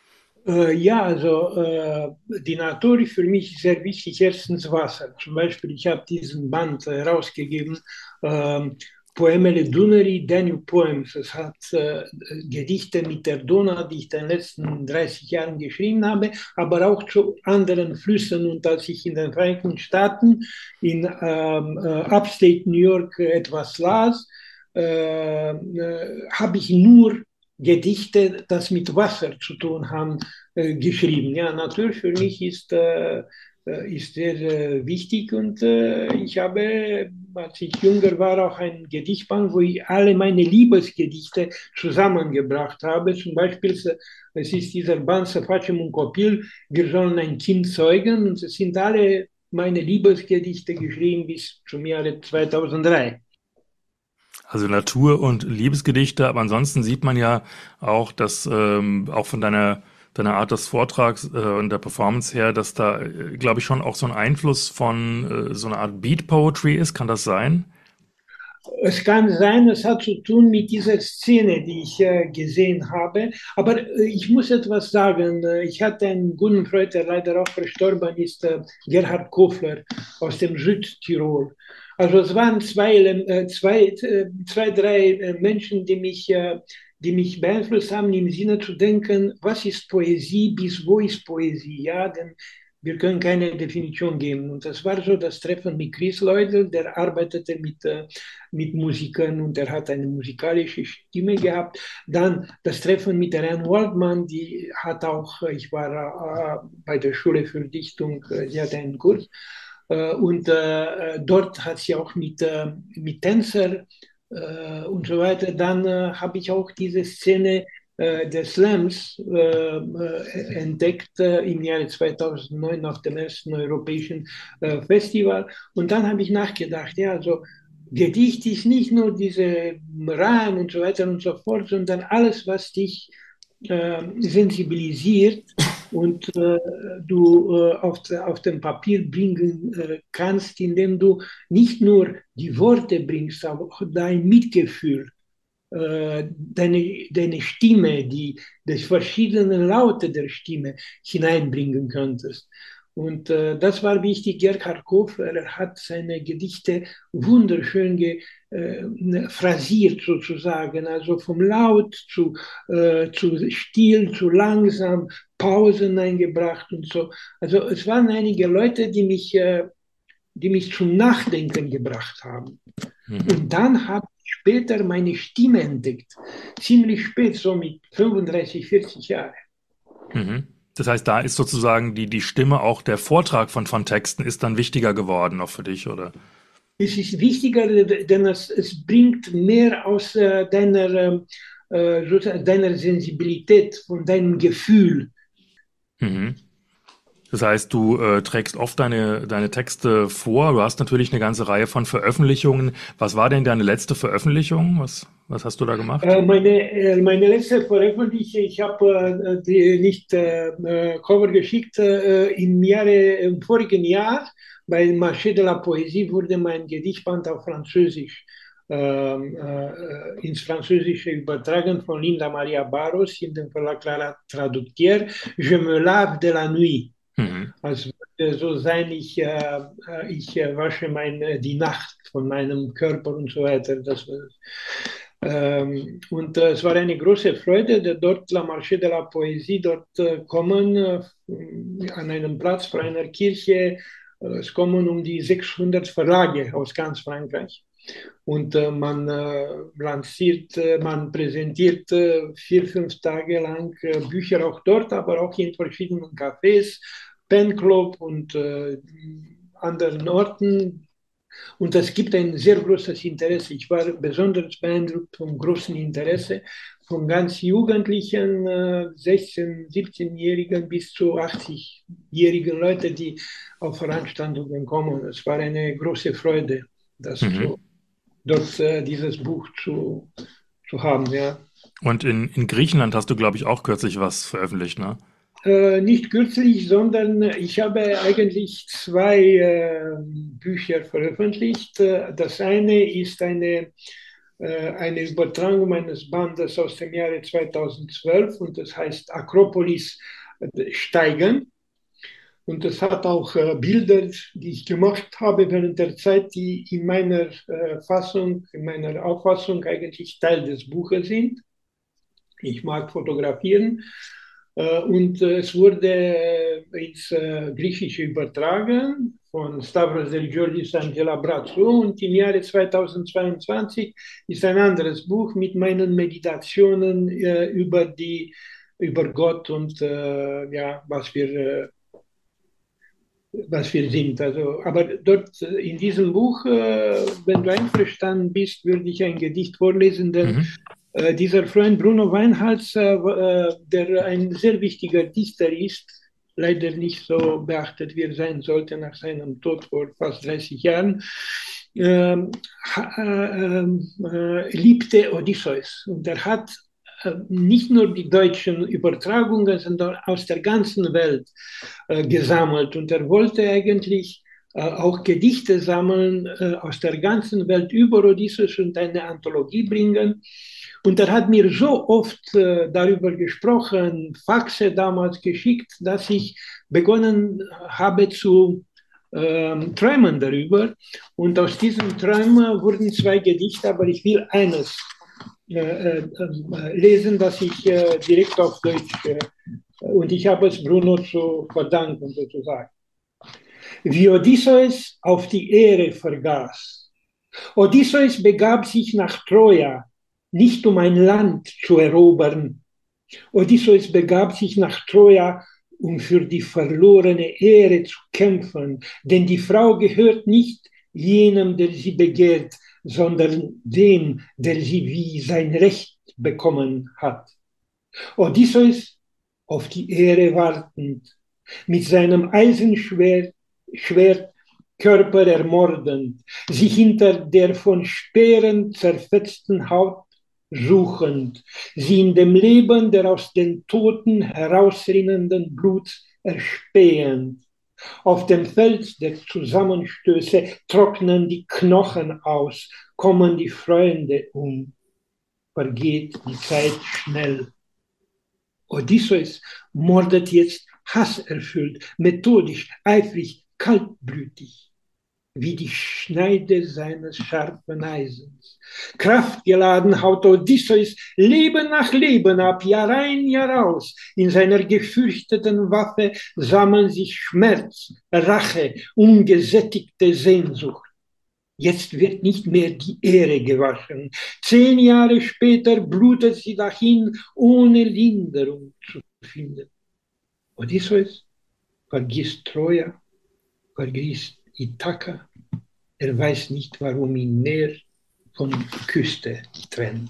Äh, ja, also äh, die Natur ist für mich sehr wichtig. Erstens Wasser. Zum Beispiel, ich habe diesen Band äh, rausgegeben, ähm, Poemele Dunării, Danube Poems. Es hat äh, Gedichte mit der Donau, die ich in den letzten dreißig Jahren geschrieben habe, aber auch zu anderen Flüssen. Und als ich in den Vereinigten Staaten, in ähm, äh, Upstate New York äh, etwas las, äh, äh, habe ich nur Gedichte, das mit Wasser zu tun haben, äh, geschrieben. Ja, Natur für mich ist, äh, äh, ist sehr äh, wichtig und äh, ich habe, als ich jünger war, auch ein Gedichtband, wo ich alle meine Liebesgedichte zusammengebracht habe. Zum Beispiel, es ist dieser Band Să facem un copil, wir sollen ein Kind zeugen und es sind alle meine Liebesgedichte geschrieben bis zum Jahre zweitausenddrei. Also Natur- und Liebesgedichte, aber ansonsten sieht man ja auch, dass ähm, auch von deiner, deiner Art des Vortrags äh, und der Performance her, dass da, äh, glaube ich, schon auch so ein Einfluss von äh, so einer Art Beat Poetry ist. Kann das sein? Es kann sein, es hat zu tun mit dieser Szene, die ich äh, gesehen habe. Aber äh, ich muss etwas sagen. Äh, Ich hatte einen guten Freund, der leider auch verstorben ist, äh, Gerhard Kofler aus dem Südtirol. Also es waren zwei, äh, zwei, äh, zwei drei äh, Menschen, die mich, äh, die mich beeinflusst haben, im Sinne zu denken, was ist Poesie, bis wo ist Poesie? Ja, denn wir können keine Definition geben. Und das war so das Treffen mit Chris Leudel, der arbeitete mit, äh, mit Musikern und er hat eine musikalische Stimme gehabt. Dann das Treffen mit der Anne Waldman, die hat auch, ich war äh, bei der Schule für Dichtung, äh, sie hatte einen Kurs. Äh, und äh, dort hat sie auch mit, äh, mit Tänzer äh, und so weiter. Dann äh, habe ich auch diese Szene äh, des Slams äh, äh, entdeckt äh, im Jahre zweitausendneun nach dem ersten europäischen äh, Festival. Und dann habe ich nachgedacht, ja, also Gedicht ist nicht nur diese Reim und so weiter und so fort, sondern alles, was dich äh, sensibilisiert und äh, du äh, auf, auf dem Papier bringen äh, kannst, indem du nicht nur die Worte bringst, aber auch dein Mitgefühl, äh, deine, deine Stimme, die, die verschiedenen Laute der Stimme hineinbringen könntest. Und äh, das war wichtig. Gerhard Kofler, er hat seine Gedichte wunderschön ge, äh, phrasiert sozusagen, also vom Laut zu, äh, zu still, zu langsam, Pausen eingebracht und so. Also es waren einige Leute, die mich, äh, die mich zum Nachdenken gebracht haben. Mhm. Und dann habe ich später meine Stimme entdeckt. Ziemlich spät, so mit fünfunddreißig, vierzig Jahren. Mhm. Das heißt, da ist sozusagen die, die Stimme, auch der Vortrag von, von Texten ist dann wichtiger geworden, auch für dich, oder? Es ist wichtiger, denn es, es bringt mehr aus äh, deiner, äh, sozusagen deiner Sensibilität, von deinem Gefühl. Mhm. Das heißt, du äh, trägst oft deine, deine Texte vor. Du hast natürlich eine ganze Reihe von Veröffentlichungen. Was war denn deine letzte Veröffentlichung? Was, was hast du da gemacht? Äh, meine, äh, meine letzte Veröffentlichung, ich habe äh, die nicht äh, äh, Cover geschickt, äh, im Jahre, im vorigen Jahr bei Marché de la Poésie wurde mein Gedichtband auf Französisch ähm, äh, ins Französische übertragen von Linda Maria Barros in dem Verlag Clara Traductier. Je me lave de la nuit. Mhm. Also würde so sein, ich, äh, ich äh, wasche meine, die Nacht von meinem Körper und so weiter. Das war, ähm, und äh, es war eine große Freude, dass dort La Marché de la Poésie dort äh, kommen, äh, an einem Platz vor einer Kirche. Äh, es kommen um die sechshundert Verlage aus ganz Frankreich. Und äh, man äh, lanciert, äh, man präsentiert äh, vier, fünf Tage lang äh, Bücher auch dort, aber auch in verschiedenen Cafés, Pen Club und äh, anderen Orten. Und es gibt ein sehr großes Interesse. Ich war besonders beeindruckt vom großen Interesse von ganz Jugendlichen, äh, sechzehn-, siebzehn-Jährigen bis zu achtzig-jährigen Leuten, die auf Veranstaltungen kommen. Es war eine große Freude, das zu, Mhm. dort äh, dieses Buch zu, zu haben. Ja. Und in, in Griechenland hast du, glaube ich, auch kürzlich was veröffentlicht, ne? Äh, nicht kürzlich, sondern ich habe eigentlich zwei äh, Bücher veröffentlicht. Äh, Das eine ist eine, äh, eine Übertragung meines Bandes aus dem Jahre zweitausendzwölf und das heißt Akropolis, äh, steigen. Und das hat auch äh, Bilder, die ich gemacht habe während der Zeit, die in meiner äh, Fassung, in meiner Auffassung eigentlich Teil des Buches sind. Ich mag fotografieren. Äh, und äh, es wurde äh, ins äh, Griechische übertragen von Stavros Delgiorgis Angela Bratzou. Und im Jahre zweitausendzweiundzwanzig ist ein anderes Buch mit meinen Meditationen äh, über die über Gott und äh, ja, was wir äh, was wir sind. Also, aber dort äh, in diesem Buch, äh, wenn du einverstanden bist, würde ich ein Gedicht vorlesen, denn Mhm. äh, dieser Freund Bruno Weinhals, äh, äh, der ein sehr wichtiger Dichter ist, leider nicht so beachtet, wie er sein sollte nach seinem Tod vor fast dreißig Jahren, ähm, äh, äh, liebte Odysseus. Und er hat äh, nicht nur die deutschen Übertragungen, sondern aus der ganzen Welt äh, gesammelt. Und er wollte eigentlich äh, auch Gedichte sammeln äh, aus der ganzen Welt über Odysseus und eine Anthologie bringen. Und er hat mir so oft äh, darüber gesprochen, Faxe damals geschickt, dass ich begonnen habe zu ähm, träumen darüber. Und aus diesen Träumen wurden zwei Gedichte, aber ich will eines äh, äh, lesen, das ich äh, direkt auf Deutsch, äh, und ich habe es Bruno zu verdanken sozusagen. Wie Odysseus auf die Ehre vergaß. Odysseus begab sich nach Troja, nicht um ein Land zu erobern. Odysseus begab sich nach Troja, um für die verlorene Ehre zu kämpfen, denn die Frau gehört nicht jenem, der sie begehrt, sondern dem, der sie wie sein Recht bekommen hat. Odysseus auf die Ehre wartend, mit seinem Eisenschwert Schwert, Körper ermordend, sich hinter der von Speeren zerfetzten Haut suchend, sie in dem Leben der aus den Toten herausrinnenden Bluts erspähend. Auf dem Fels der Zusammenstöße trocknen die Knochen aus, kommen die Freunde um, vergeht die Zeit schnell. Odysseus mordet jetzt hasserfüllt, methodisch, eifrig, kaltblütig, wie die Schneide seines scharfen Eisens. Kraftgeladen haut Odysseus Leben nach Leben ab, Jahr ein, Jahr aus. In seiner gefürchteten Waffe sammeln sich Schmerz, Rache, ungesättigte Sehnsucht. Jetzt wird nicht mehr die Ehre gewaschen. Zehn Jahre später blutet sie dahin, ohne Linderung zu finden. Odysseus vergisst Troja, vergisst Ithaka. Er weiß nicht, warum ihn Meer von Küste trennt.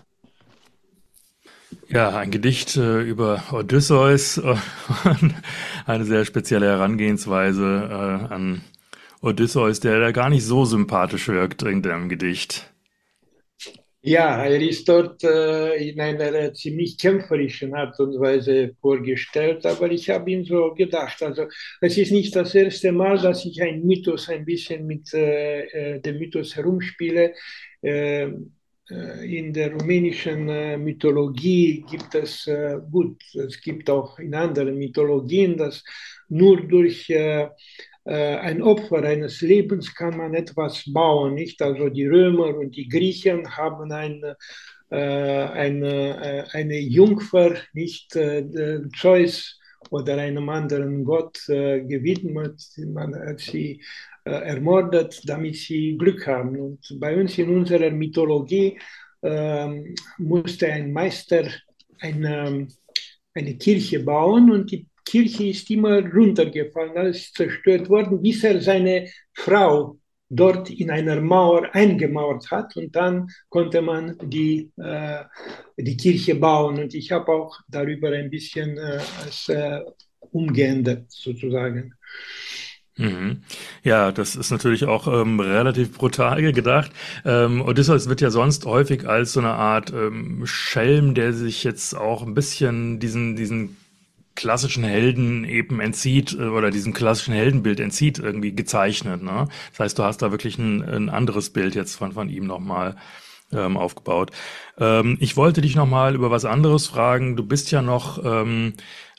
Ja, ein Gedicht äh, über Odysseus, äh, eine sehr spezielle Herangehensweise äh, an Odysseus, der da gar nicht so sympathisch wirkt in dem Gedicht. Ja, er ist dort äh, in einer ziemlich kämpferischen Art und Weise vorgestellt, aber ich habe ihn so gedacht. Also es ist nicht das erste Mal, dass ich einen Mythos ein bisschen mit äh, dem Mythos herumspiele. Äh, in der rumänischen äh, Mythologie gibt es, äh, gut, es gibt auch in anderen Mythologien, dass nur durch äh, ein Opfer eines Lebens kann man etwas bauen, nicht? Also die Römer und die Griechen haben eine, äh, eine, eine Jungfer, nicht äh, Zeus oder einem anderen Gott äh, gewidmet, man hat sie äh, ermordet, damit sie Glück haben. Und bei uns in unserer Mythologie äh, musste ein Meister eine, eine Kirche bauen und die Kirche ist immer runtergefallen, alles zerstört worden, bis er seine Frau dort in einer Mauer eingemauert hat und dann konnte man die, äh, die Kirche bauen. Und ich habe auch darüber ein bisschen äh, es, äh, umgeändert, sozusagen. Mhm. Ja, das ist natürlich auch ähm, relativ brutal gedacht. Ähm, Odysseus wird ja sonst häufig als so eine Art ähm, Schelm, der sich jetzt auch ein bisschen diesen, diesen klassischen Helden eben entzieht äh, oder diesem klassischen Heldenbild entzieht, irgendwie gezeichnet, ne? Das heißt, du hast da wirklich ein, ein anderes Bild jetzt von, von ihm nochmal ähm, aufgebaut. Ähm, ich wollte dich nochmal über was anderes fragen. Du bist ja noch ähm,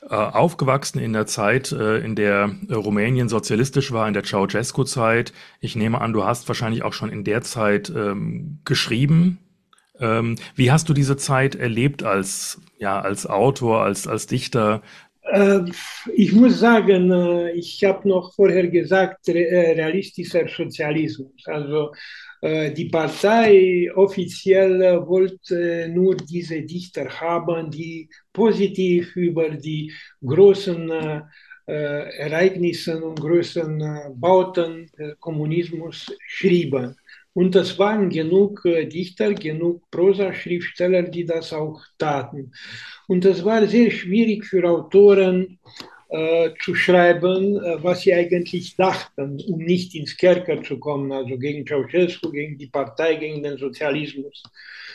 Äh, aufgewachsen in der Zeit, äh, in der äh, Rumänien sozialistisch war, in der Ceausescu-Zeit. Ich nehme an, du hast wahrscheinlich auch schon in der Zeit ähm, geschrieben. Ähm, wie hast du diese Zeit erlebt als, ja, als Autor, als, als Dichter? Äh, Ich muss sagen, äh, ich habe noch vorher gesagt, re- äh, realistischer Sozialismus. Also äh, die Partei offiziell äh, wollte nur diese Dichter haben, die positiv über die großen äh, äh, Ereignisse und großen äh, Bauten des Kommunismus schrieben. Und es waren genug äh, Dichter, genug Prosaschriftsteller, die das auch taten. Und es war sehr schwierig für Autoren äh, zu schreiben, äh, was sie eigentlich dachten, um nicht ins Kerker zu kommen, also gegen Ceausescu, gegen die Partei, gegen den Sozialismus.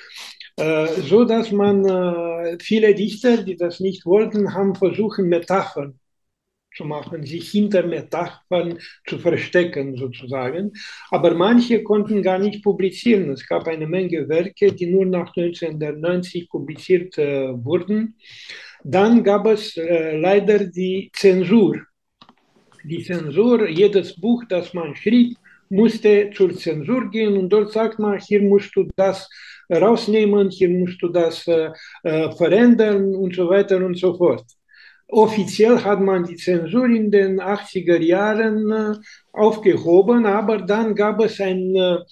Äh, so dass man äh, viele Dichter, die das nicht wollten, haben versucht, Metaphern zu machen, sich hinter Metaphern zu verstecken sozusagen. Aber manche konnten gar nicht publizieren. Es gab eine Menge Werke, die nur nach neunzehnhundertneunzig publiziert äh, wurden. Dann gab es äh, leider die Zensur. Die Zensur, jedes Buch, das man schrieb, musste zur Zensur gehen und dort sagt man, hier musst du das rausnehmen, hier musst du das äh, äh, verändern und so weiter und so fort. Offiziell hat man die Zensur in den achtziger Jahren äh, aufgehoben, aber dann gab es ein,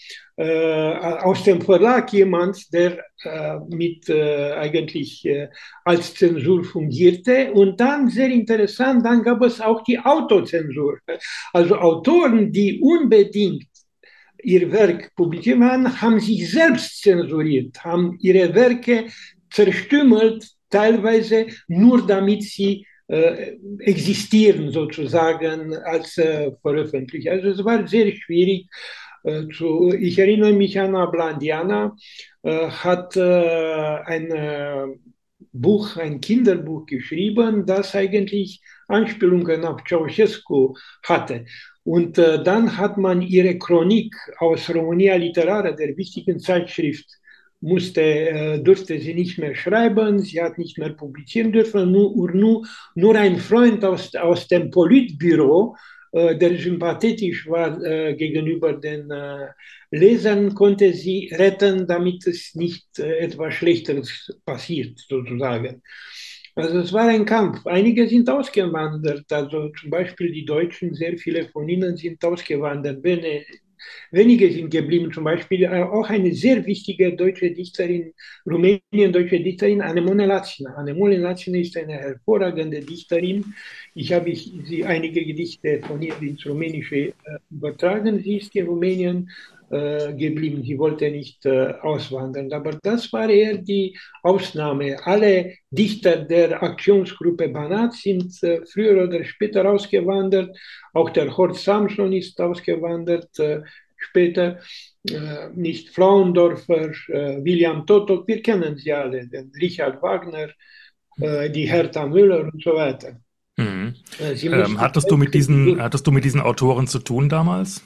äh, aus dem Verlag jemand, der äh, mit äh, eigentlich äh, als Zensur fungierte. Und dann, sehr interessant, dann gab es auch die Autozensur. Also Autoren, die unbedingt ihr Werk publiziert haben, haben sich selbst zensuriert, haben ihre Werke zerstümmelt, teilweise nur damit sie äh, existieren sozusagen als äh, veröffentlicht. Also es war sehr schwierig. Äh, zu, ich erinnere mich an Ablandiana, äh, hat äh, ein äh, Buch, ein Kinderbuch geschrieben, das eigentlich Anspielungen auf Ceausescu hatte. Und äh, dann hat man ihre Chronik aus Romania Literară, der wichtigen Zeitschrift, musste, äh, durfte sie nicht mehr schreiben, sie hat nicht mehr publizieren dürfen. Nur, nur, nur ein Freund aus, aus dem Politbüro, äh, der sympathetisch war äh, gegenüber den äh, Lesern, konnte sie retten, damit es nicht äh, etwas Schlechteres passiert, sozusagen. Also es war ein Kampf. Einige sind ausgewandert, also zum Beispiel die Deutschen, sehr viele von ihnen sind ausgewandert. Wenige sind geblieben, zum Beispiel äh, auch eine sehr wichtige deutsche Dichterin, Rumänien deutsche Dichterin, Anemone Lațina. Anemone Lațina ist eine hervorragende Dichterin. Ich habe ich, sie einige Gedichte von ihr ins Rumänische äh, übertragen. Sie ist in Rumänien äh, geblieben. Sie wollte nicht äh, auswandern. Aber das war eher die Ausnahme. Alle Dichter der Aktionsgruppe Banat sind äh, früher oder später ausgewandert. Auch der Horst Samson ist ausgewandert. Äh, später äh, nicht Frauendorfer, äh, William Totok, wir kennen sie alle, den Richard Wagner, äh, die Hertha Müller und so weiter. Mhm. Äh, sie Ähm, mussten hattest du mit diesen, hattest du mit diesen Autoren zu tun damals?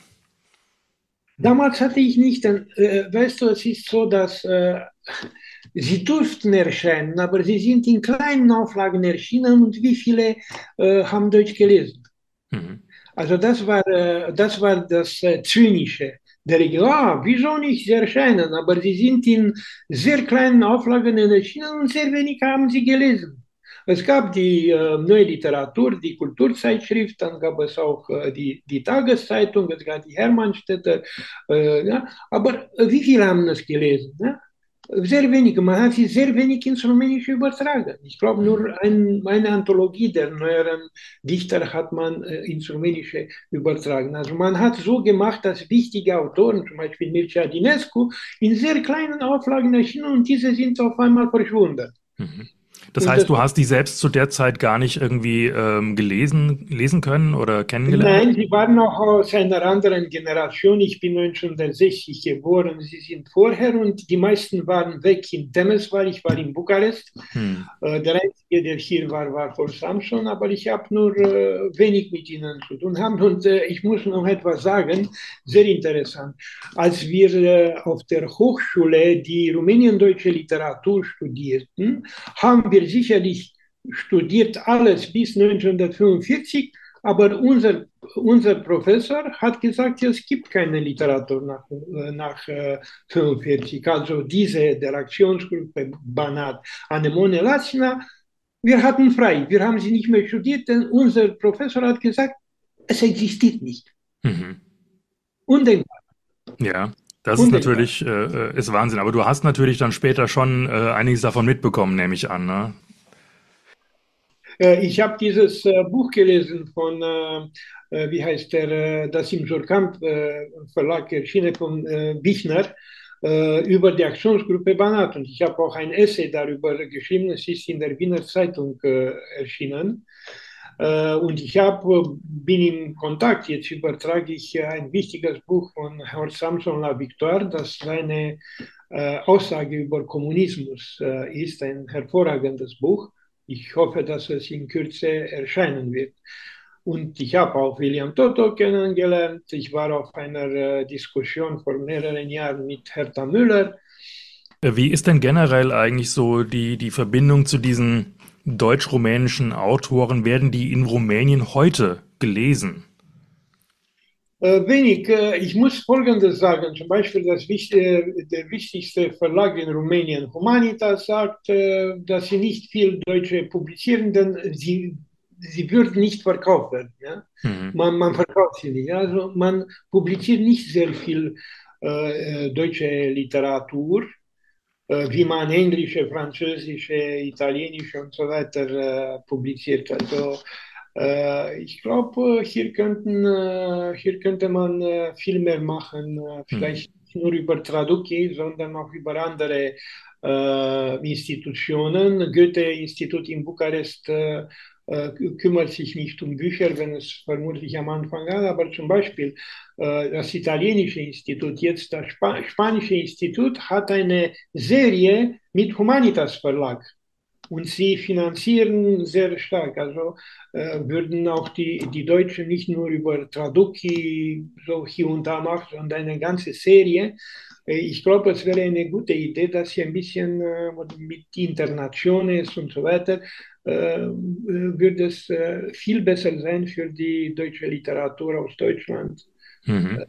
Damals hatte ich nicht, äh, weißt du, es ist so, dass äh, sie durften erscheinen, aber sie sind in kleinen Auflagen erschienen und wie viele äh, haben Deutsch gelesen? Mhm. Also das war, äh, das war das äh, Zynische. Der Regel, ah, wieso nicht sie erscheinen? Aber sie sind in sehr kleinen Auflagen erschienen und sehr wenig haben sie gelesen. Es gab die äh, neue Literatur, die Kulturzeitschrift, dann gab es auch äh, die, die Tageszeitung, es gab die Hermannstädter. Äh, ja, aber äh, wie viele haben das gelesen? Ja? Sehr wenig. Man hat sie sehr wenig ins Rumänische übertragen. Ich glaube, Mhm. nur ein, eine Anthologie der neueren Dichter hat man äh, ins Rumänische übertragen. Also man hat so gemacht, dass wichtige Autoren, zum Beispiel Mircea Dinescu, in sehr kleinen Auflagen erschienen und diese sind auf einmal verschwunden. Mhm. Das Und heißt, das du hast die selbst zu der Zeit gar nicht irgendwie ähm, gelesen, lesen können oder kennengelernt? Nein, sie waren noch aus einer anderen Generation. Ich bin neunzehnhundertsechzig geboren, sie sind vorher und die meisten waren weg in Temeswar. Ich war in Bukarest. Hm. Äh, der Einzige, der hier war, war Horst Samson, aber ich habe nur äh, wenig mit ihnen zu tun haben. Und äh, ich muss noch etwas sagen, sehr interessant. Als wir äh, auf der Hochschule die rumäniendeutsche Literatur studierten, haben wir sicherlich studiert alles bis neunzehnhundertfünfundvierzig, aber unser, unser Professor hat gesagt, es gibt keine Literatur nach, nach äh, fünfundvierzig. Also diese der Aktionsgruppe Banat, Anemone Latina, wir hatten frei. Wir haben sie nicht mehr studiert, denn unser Professor hat gesagt, es existiert nicht. Mhm. Undenkbar. Ja, das ist Undenkbar. natürlich, äh, äh, ist Wahnsinn. Aber du hast natürlich dann später schon äh, einiges davon mitbekommen, nehme ich an, ne? Äh, ich habe dieses äh, Buch gelesen von, äh, äh, wie heißt der, äh, das im Surkamp äh, Verlag erschienen von äh, Bichner äh, über die Aktionsgruppe Banat. Und ich habe auch ein Essay darüber geschrieben. Es ist in der Wiener Zeitung äh, erschienen. Äh, und ich hab, bin in Kontakt. Jetzt übertrage ich äh, ein wichtiges Buch von Horst Samson La Victoire, das seine äh, Aussage über Kommunismus äh, ist. Ein hervorragendes Buch. Ich hoffe, dass es in Kürze erscheinen wird. Und ich habe auch William Toto kennengelernt. Ich war auf einer äh, Diskussion vor mehreren Jahren mit Hertha Müller. Äh, Wie ist denn generell eigentlich so die, die Verbindung zu diesen deutsch-rumänischen Autoren? Werden die in Rumänien heute gelesen? Äh, wenig. Äh, ich muss Folgendes sagen. Zum Beispiel das, äh, der wichtigste Verlag in Rumänien, Humanitas, sagt, äh, dass sie nicht viel Deutsche publizieren, denn sie, sie würden nicht verkauft werden. Ja? Mhm. Man, man verkauft sie nicht. Also man publiziert nicht sehr viel äh, äh, deutsche Literatur, äh, wie man englische, französische, italienische und so weiter äh, publiziert. Also äh, ich glaube, hier, könnten, äh, hier könnte man äh, viel mehr machen, äh, Mhm. vielleicht nicht nur über Traduki, sondern auch über andere äh, Institutionen. Goethe-Institut in Bukarest äh, äh, kümmert sich nicht um Bücher, wenn es vermutlich am Anfang an, aber zum Beispiel äh, das italienische Institut, jetzt das Sp spanische Institut, hat eine Serie mit Humanitas Verlag. Und sie finanzieren sehr stark. Also äh, würden auch die, die Deutschen nicht nur über Traduki so hier und da machen, sondern eine ganze Serie. Äh, ich glaube, es wäre eine gute Idee, dass sie ein bisschen äh, mit Internationes und so weiter, äh, würde es äh, viel besser sein für die deutsche Literatur aus Deutschland. Mhm.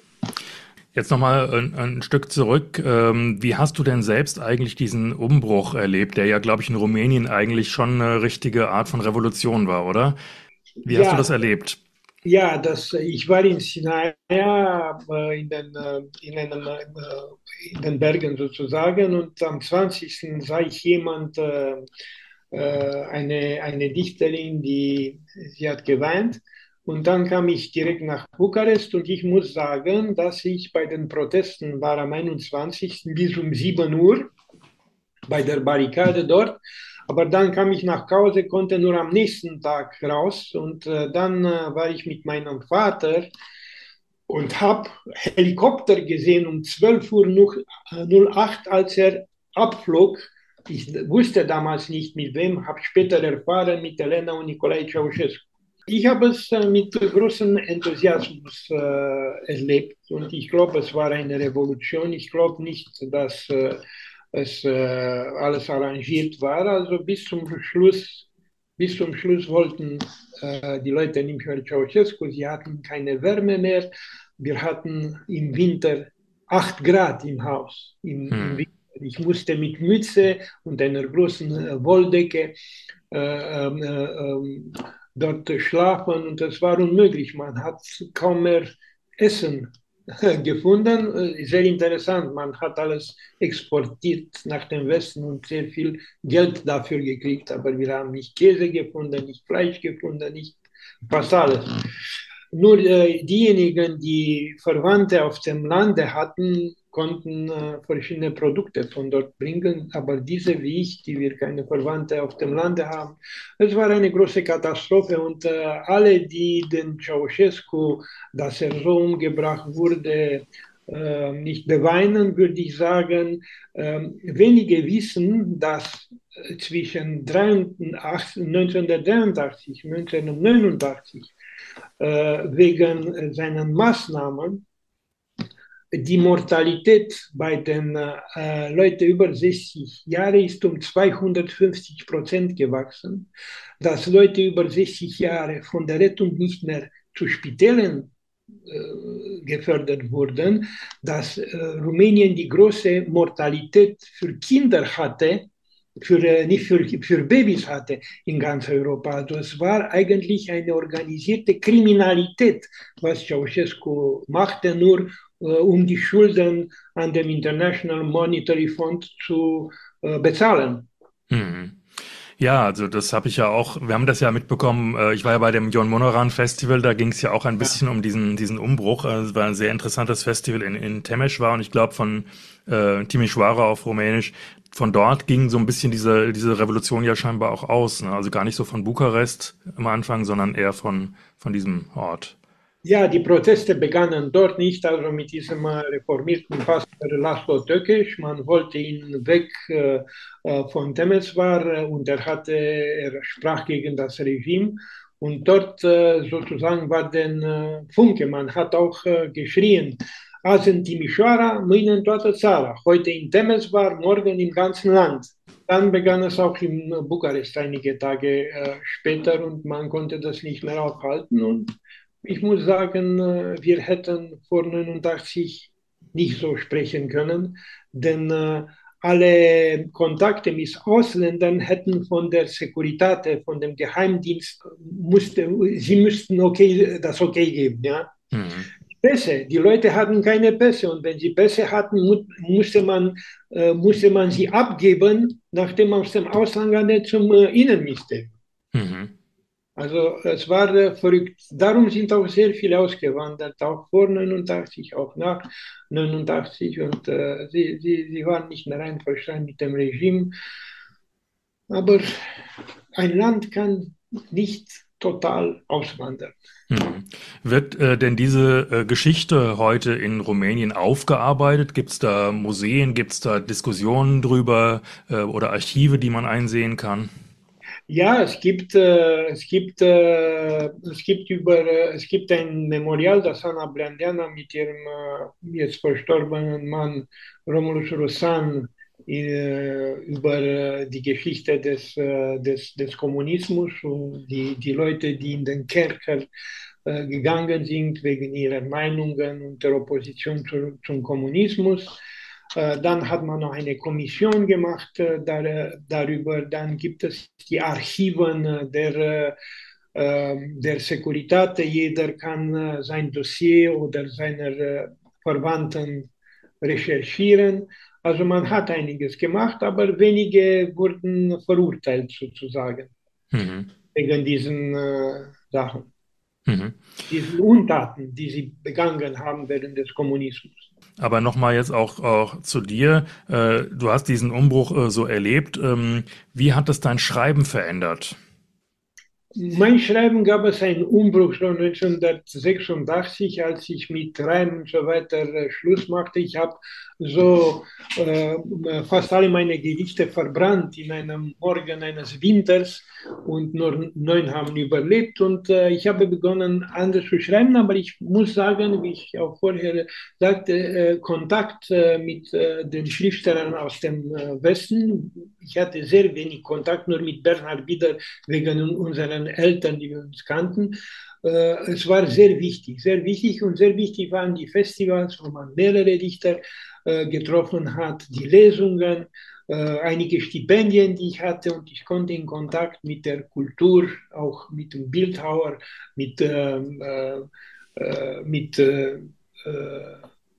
Jetzt nochmal ein, ein Stück zurück. Ähm, wie hast du denn selbst eigentlich diesen Umbruch erlebt, der ja, glaube ich, in Rumänien eigentlich schon eine richtige Art von Revolution war, oder? Wie hast du das Ja, erlebt? ja, das, ich war in Sinaia äh, in den, äh, in, einem, äh, in den Bergen sozusagen, und am zwanzigsten sah ich jemand, äh, äh, eine, eine Dichterin, die sie hat geweint. Und dann kam ich direkt nach Bukarest, und ich muss sagen, dass ich bei den Protesten war am einundzwanzigsten bis um sieben Uhr bei der Barrikade dort. Aber dann kam ich nach Hause, konnte nur am nächsten Tag raus, und äh, dann äh, war ich mit meinem Vater und habe Helikopter gesehen um zwölf Uhr null acht, als er abflog. Ich wusste damals nicht mit wem, habe später erfahren, mit Elena und Nicolae Ceausescu. Ich habe es äh, mit großem Enthusiasmus äh, erlebt, und ich glaube, es war eine Revolution. Ich glaube nicht, dass äh, es äh, alles arrangiert war. Also bis zum Schluss, bis zum Schluss wollten äh, die Leute nicht mehr Ceausescu. Sie hatten keine Wärme mehr. Wir hatten im Winter acht Grad im Haus. Im, im Hm. Winter. Ich musste mit Mütze und einer großen äh, Wolldecke äh, ähm, äh, ähm, dort schlafen, und das war unmöglich. Man hat kaum mehr Essen gefunden. Sehr interessant. Man hat alles exportiert nach dem Westen und sehr viel Geld dafür gekriegt, aber wir haben nicht Käse gefunden, nicht Fleisch gefunden, nicht fast alles. Nur äh, diejenigen, die Verwandte auf dem Lande hatten, konnten äh, verschiedene Produkte von dort bringen, aber diese wie ich, die wir keine Verwandte auf dem Lande haben, es war eine große Katastrophe, und äh, alle, die den Ceausescu, dass er so umgebracht wurde, äh, nicht beweinen, würde ich sagen. Ähm, wenige wissen, dass äh, zwischen neunzehnhundertdreiundachtzig und neunzehnhundertneunundachtzig äh, wegen seiner Maßnahmen die Mortalität bei den äh, Leuten über sechzig Jahre ist um zweihundertfünfzig Prozent gewachsen, dass Leute über sechzig Jahre von der Rettung nicht mehr zu Spitälern äh, gefördert wurden, dass äh, Rumänien die große Mortalität für Kinder hatte, für, äh, nicht für, für Babys hatte in ganz Europa. Also es war eigentlich eine organisierte Kriminalität, was Ceausescu machte, nur äh, um die Schulden an dem International Monetary Fund zu äh, bezahlen. Mhm. Ja, also das habe ich ja auch, wir haben das ja mitbekommen, äh, ich war ja bei dem Jon Monoran Festival, da ging es ja auch ein Ja. bisschen um diesen diesen Umbruch. Also es war ein sehr interessantes Festival in, in Temeschwar und ich glaube von äh, Timișoara auf Rumänisch, von dort ging so ein bisschen diese diese Revolution ja scheinbar auch aus, ne? Also gar nicht so von Bukarest am Anfang, sondern eher von von diesem Ort. Ja, die Proteste begannen dort nicht, also mit diesem äh, reformierten Pastor Laszlo Tökes. Man wollte ihn weg äh, äh, von Temeswar äh, und er hatte, er sprach gegen das Regime. Und dort äh, sozusagen war den äh, Funke. Man hat auch äh, geschrien, azi în Timișoara, mâine în toată țara, heute in Temeswar, morgen im ganzen Land. Dann begann es auch in Bukarest einige Tage äh, später und man konnte das nicht mehr aufhalten. Und ich muss sagen, äh, wir hätten vor neunundachtzig nicht so sprechen können, denn äh, alle Kontakte mit Ausländern hätten von der Securitate, von dem Geheimdienst, musste, sie müssten okay, das okay geben. Ja? Mhm. Pässe, die Leute hatten keine Pässe und wenn sie Pässe hatten, mu musste man, äh, musste man sie abgeben, nachdem man aus dem Ausland zum äh, Innenministerium. Mhm. Also es war äh, verrückt. Darum sind auch sehr viele ausgewandert, auch vor neunundachtzig, auch nach neunundachtzig. Und äh, sie, sie, sie waren nicht mehr einverstanden mit dem Regime. Aber ein Land kann nicht total auswandern. Mhm. Wird äh, denn diese äh, Geschichte heute in Rumänien aufgearbeitet? Gibt es da Museen, gibt es da Diskussionen drüber äh, oder Archive, die man einsehen kann? Ja, es gibt, äh, es gibt, äh, es gibt über, äh, es gibt ein Memorial, das Ana Blandeana mit ihrem äh, jetzt verstorbenen Mann Romulus Rusan äh, über äh, die Geschichte des, äh, des, des Kommunismus und die, die Leute, die in den Kerker äh, gegangen sind wegen ihrer Meinungen und der Opposition zu, zum Kommunismus. Äh, Dann hat man noch eine Kommission gemacht äh, dar, darüber. Dann gibt es die Archiven äh, der, äh, der Securitate. Jeder kann äh, sein Dossier oder seiner äh, Verwandten recherchieren. Also man hat einiges gemacht, aber wenige wurden verurteilt sozusagen Mhm. wegen diesen äh, Sachen, Mhm. diesen Untaten, die sie begangen haben während des Kommunismus. Aber nochmal jetzt auch, auch zu dir. Äh, du hast diesen Umbruch äh, so erlebt. Ähm, wie hat das dein Schreiben verändert? Mein Schreiben gab es einen Umbruch schon neunzehnhundertsechsundachtzig, als ich mit Reimen und so weiter äh, Schluss machte. Ich habe so äh, fast alle meine Gedichte verbrannt in einem Morgen eines Winters und nur neun haben überlebt. Und äh, ich habe begonnen, anders zu schreiben, aber ich muss sagen, wie ich auch vorher sagte, äh, Kontakt äh, mit äh, den Schriftstellern aus dem äh, Westen. Ich hatte sehr wenig Kontakt, nur mit Bernhard Bieder wegen unseren Eltern, die wir uns kannten. Äh, es war sehr wichtig, sehr wichtig und sehr wichtig waren die Festivals, wo man mehrere Dichter äh, getroffen hat, die Lesungen, äh, einige Stipendien, die ich hatte und ich konnte in Kontakt mit der Kultur, auch mit dem Bildhauer, mit, ähm, äh, äh, mit, äh, äh,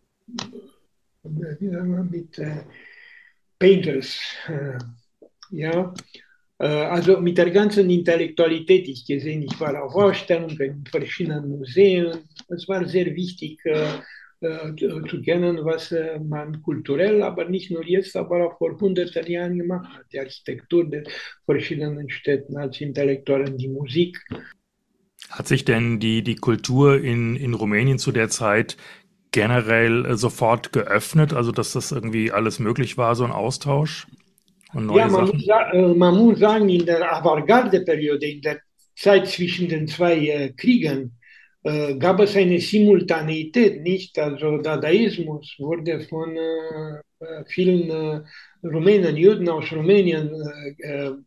mit äh, Painters, äh, ja, also mit der ganzen Intellektualität, die ich gesehen, ich war auf Ausstellungen in verschiedenen Museen. Es war sehr wichtig äh, äh, zu kennen, was äh, man kulturell, aber nicht nur jetzt, aber auch vor hunderten Jahren gemacht hat. Die Architektur der verschiedenen Städten als Intellektuellen, die Musik. Hat sich denn die, die Kultur in, in Rumänien zu der Zeit generell äh, sofort geöffnet? Also, dass das irgendwie alles möglich war, so ein Austausch und Ja, neue man muss, Sachen? äh, man muss sagen, in der Avantgarde-Periode, in der Zeit zwischen den zwei äh, Kriegen, äh, gab es eine Simultaneität, nicht? Also Dadaismus wurde von äh, vielen äh, Rumänen, Juden aus Rumänien äh, äh,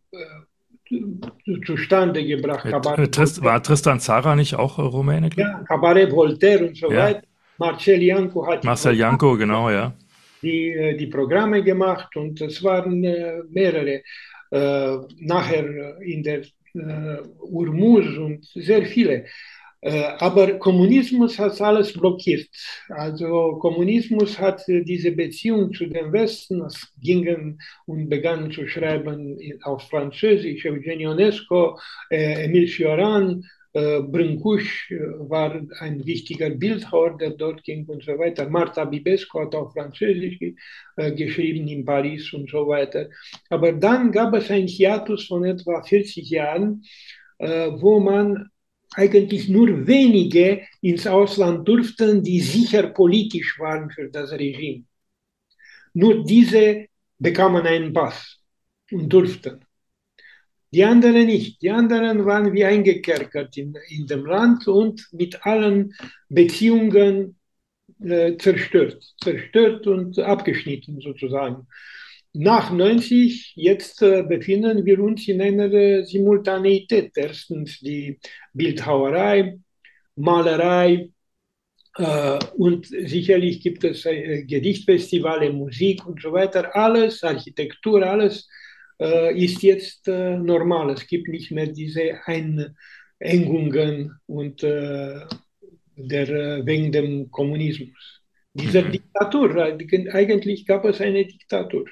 zustande gebracht. Äh, Cabaret äh, Trist, Voltaire, war Tristan Tzara nicht auch äh, Rumäne? ja, Cabaret Voltaire und so Ja, weiter. Marcel Janko hat die Marcel Programme, Janko, genau, ja. die, äh, die Programme gemacht und es waren äh, mehrere. Äh, nachher in der äh, Urmuz und sehr viele. Äh, aber Kommunismus hat alles blockiert. Also Kommunismus hat äh, diese Beziehung zu dem Westen, es gingen und begannen zu schreiben auf Französisch, Eugène Ionesco, äh, Emile Cioran, äh, Brâncuș äh, war ein wichtiger Bildhauer, der dort ging und so weiter. Marta Bibesco hat auf Französisch äh, geschrieben in Paris und so weiter. Aber dann gab es ein Hiatus von etwa vierzig Jahren, äh, wo man eigentlich nur wenige ins Ausland durften, die sicher politisch waren für das Regime. Nur diese bekamen einen Pass und durften. Die anderen nicht. Die anderen waren wie eingekerkert in, in dem Land und mit allen Beziehungen äh, zerstört. Zerstört und abgeschnitten sozusagen. Nach neunzig, jetzt äh, befinden wir uns in einer äh, Simultaneität. Erstens die Bildhauerei, Malerei, äh, und sicherlich gibt es äh, Gedichtfestivale, Musik und so weiter. Alles, Architektur, alles äh, ist jetzt äh, normal. Es gibt nicht mehr diese Einengungen und äh, der, äh, wegen dem Kommunismus. Dieser Mhm. Diktatur, eigentlich gab es eine Diktatur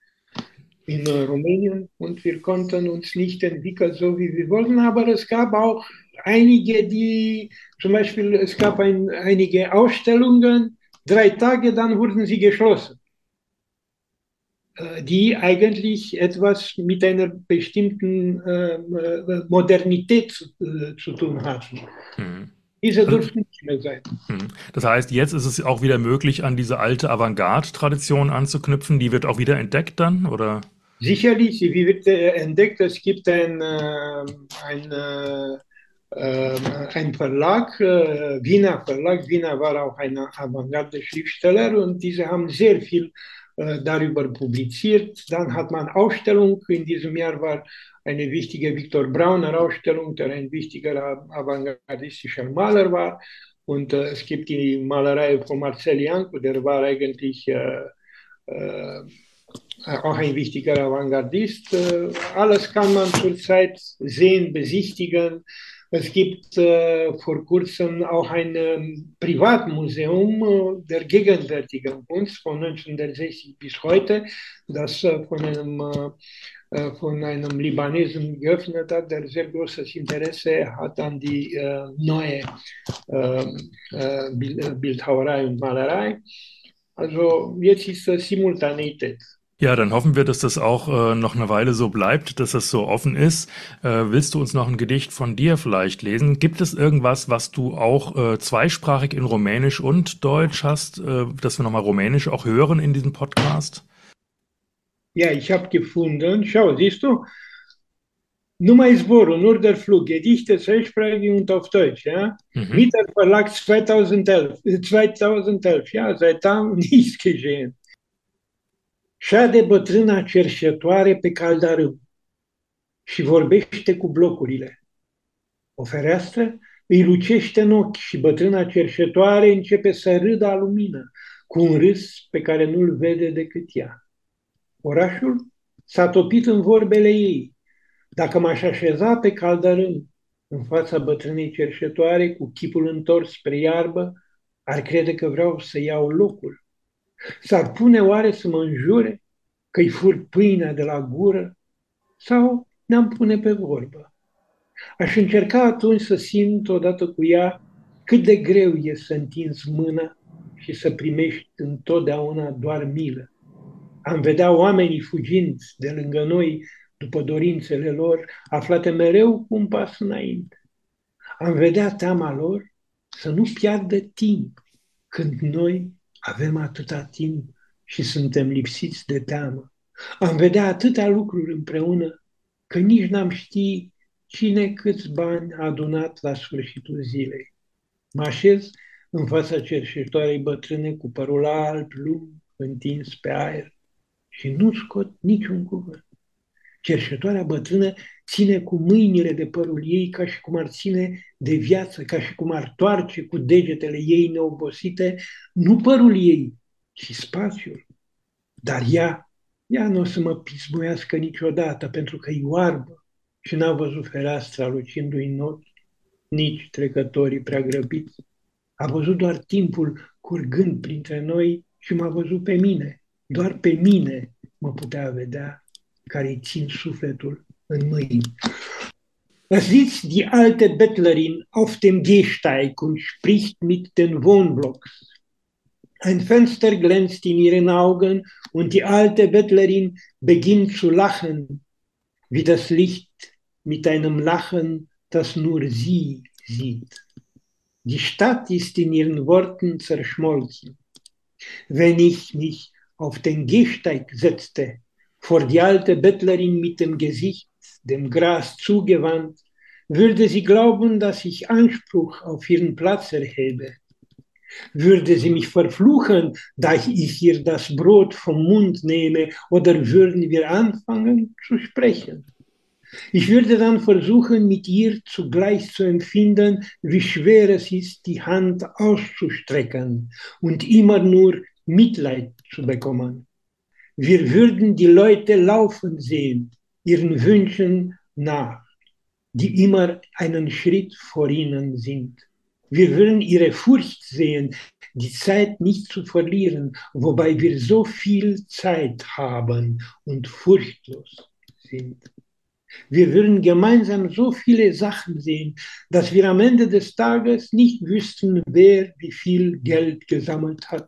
in Rumänien und wir konnten uns nicht entwickeln, so wie wir wollten. Aber es gab auch einige, die, zum Beispiel, es gab ein, einige Ausstellungen, drei Tage, dann wurden sie geschlossen, die eigentlich etwas mit einer bestimmten äh, Modernität zu, äh, zu tun hatten. Mhm. Diese Also, durften nicht mehr sein. mhm. Das heißt, jetzt ist es auch wieder möglich, an diese alte Avantgarde-Tradition anzuknüpfen. Die wird auch wieder entdeckt dann, oder? Sicherlich, wie wird äh, entdeckt, es gibt ein, äh, ein äh, äh, ein Verlag, äh, Wiener Verlag. Wiener war auch ein Avantgarde-Schriftsteller und diese haben sehr viel äh, darüber publiziert. Dann hat man Ausstellung. In diesem Jahr war eine wichtige Viktor Brauner Ausstellung, der ein wichtiger avantgardistischer Maler war. Und äh, es gibt die Malerei von Marcel Janko, der war eigentlich äh, äh, auch ein wichtiger Avantgardist. Äh, alles kann man zurzeit sehen, besichtigen. Es gibt äh, vor kurzem auch ein ähm, Privatmuseum äh, der gegenwärtigen Kunst von neunzehnhundertsechzig bis heute, das äh, von einem, äh, äh, von einem Libanesen geöffnet hat, der sehr großes Interesse hat an die äh, neue ähm, äh, Bildhauerei und Malerei. Also jetzt ist es Simultanität. Ja, dann hoffen wir, dass das auch äh, noch eine Weile so bleibt, dass das so offen ist. Äh, willst du uns noch ein Gedicht von dir vielleicht lesen? Gibt es irgendwas, was du auch äh, zweisprachig in Rumänisch und Deutsch hast, äh, dass wir nochmal Rumänisch auch hören in diesem Podcast? Ja, ich habe gefunden, schau, siehst du, numai zborul, nur der Flug, Gedichte zweisprachig und auf Deutsch, ja. Mhm. Mit der Verlag zweitausendelf, zweitausendelf, ja, seitdem nichts geschehen. Șade bătrâna cerșetoare pe caldarâm și vorbește cu blocurile. O fereastră îi lucește în ochi și bătrâna cerșetoare începe să râdă la lumină, cu un râs pe care nu-l vede decât ea. Orașul s-a topit în vorbele ei. Dacă m-aș așeza pe caldărâm în fața bătrânei cerșetoare cu chipul întors spre iarbă, ar crede că vreau să iau locul. S-ar pune oare să mă înjure că-i fur pâinea de la gură sau ne-am pune pe vorbă? Aș încerca atunci să simt odată cu ea cât de greu e să întinzi mâna și să primești întotdeauna doar milă. Am vedea oamenii fugind de lângă noi după dorințele lor, aflate mereu cu un pas înainte. Am vedea teama lor să nu piardă timp când noi avem atâta timp și suntem lipsiți de teamă. Am vedea atâtea lucruri împreună că nici n-am ști cine câți bani a adunat la sfârșitul zilei. Mă așez în fața cerșetoarei bătrâne cu părul alb, lung, întins pe aer și nu scot niciun cuvânt. Cerșetoarea bătrână ține cu mâinile de părul ei ca și cum ar ține de viață, ca și cum ar toarce cu degetele ei neobosite, nu părul ei, ci spațiul. Dar ea, ea nu o să mă pismuiască niciodată, pentru că e oarbă și n-a văzut fereastra lucindu-i în ochi, nici trecătorii prea grăbiți. A văzut doar timpul curgând printre noi și m-a văzut pe mine. Doar pe mine mă putea vedea, care-i țin sufletul în mâini. Es sitzt die alte Bettlerin auf dem Gehsteig und spricht mit den Wohnblocks. Ein Fenster glänzt in ihren Augen und die alte Bettlerin beginnt zu lachen, wie das Licht mit einem Lachen, das nur sie sieht. Die Stadt ist in ihren Worten zerschmolzen. Wenn ich mich auf den Gehsteig setzte, vor die alte Bettlerin mit dem Gesicht dem Gras zugewandt, würde sie glauben, dass ich Anspruch auf ihren Platz erhebe. Würde sie mich verfluchen, da ich ihr das Brot vom Mund nehme, oder würden wir anfangen zu sprechen? Ich würde dann versuchen, mit ihr zugleich zu empfinden, wie schwer es ist, die Hand auszustrecken und immer nur Mitleid zu bekommen. Wir würden die Leute laufen sehen, ihren Wünschen nach, die immer einen Schritt vor ihnen sind. Wir würden ihre Furcht sehen, die Zeit nicht zu verlieren, wobei wir so viel Zeit haben und furchtlos sind. Wir würden gemeinsam so viele Sachen sehen, dass wir am Ende des Tages nicht wüssten, wer wie viel Geld gesammelt hat.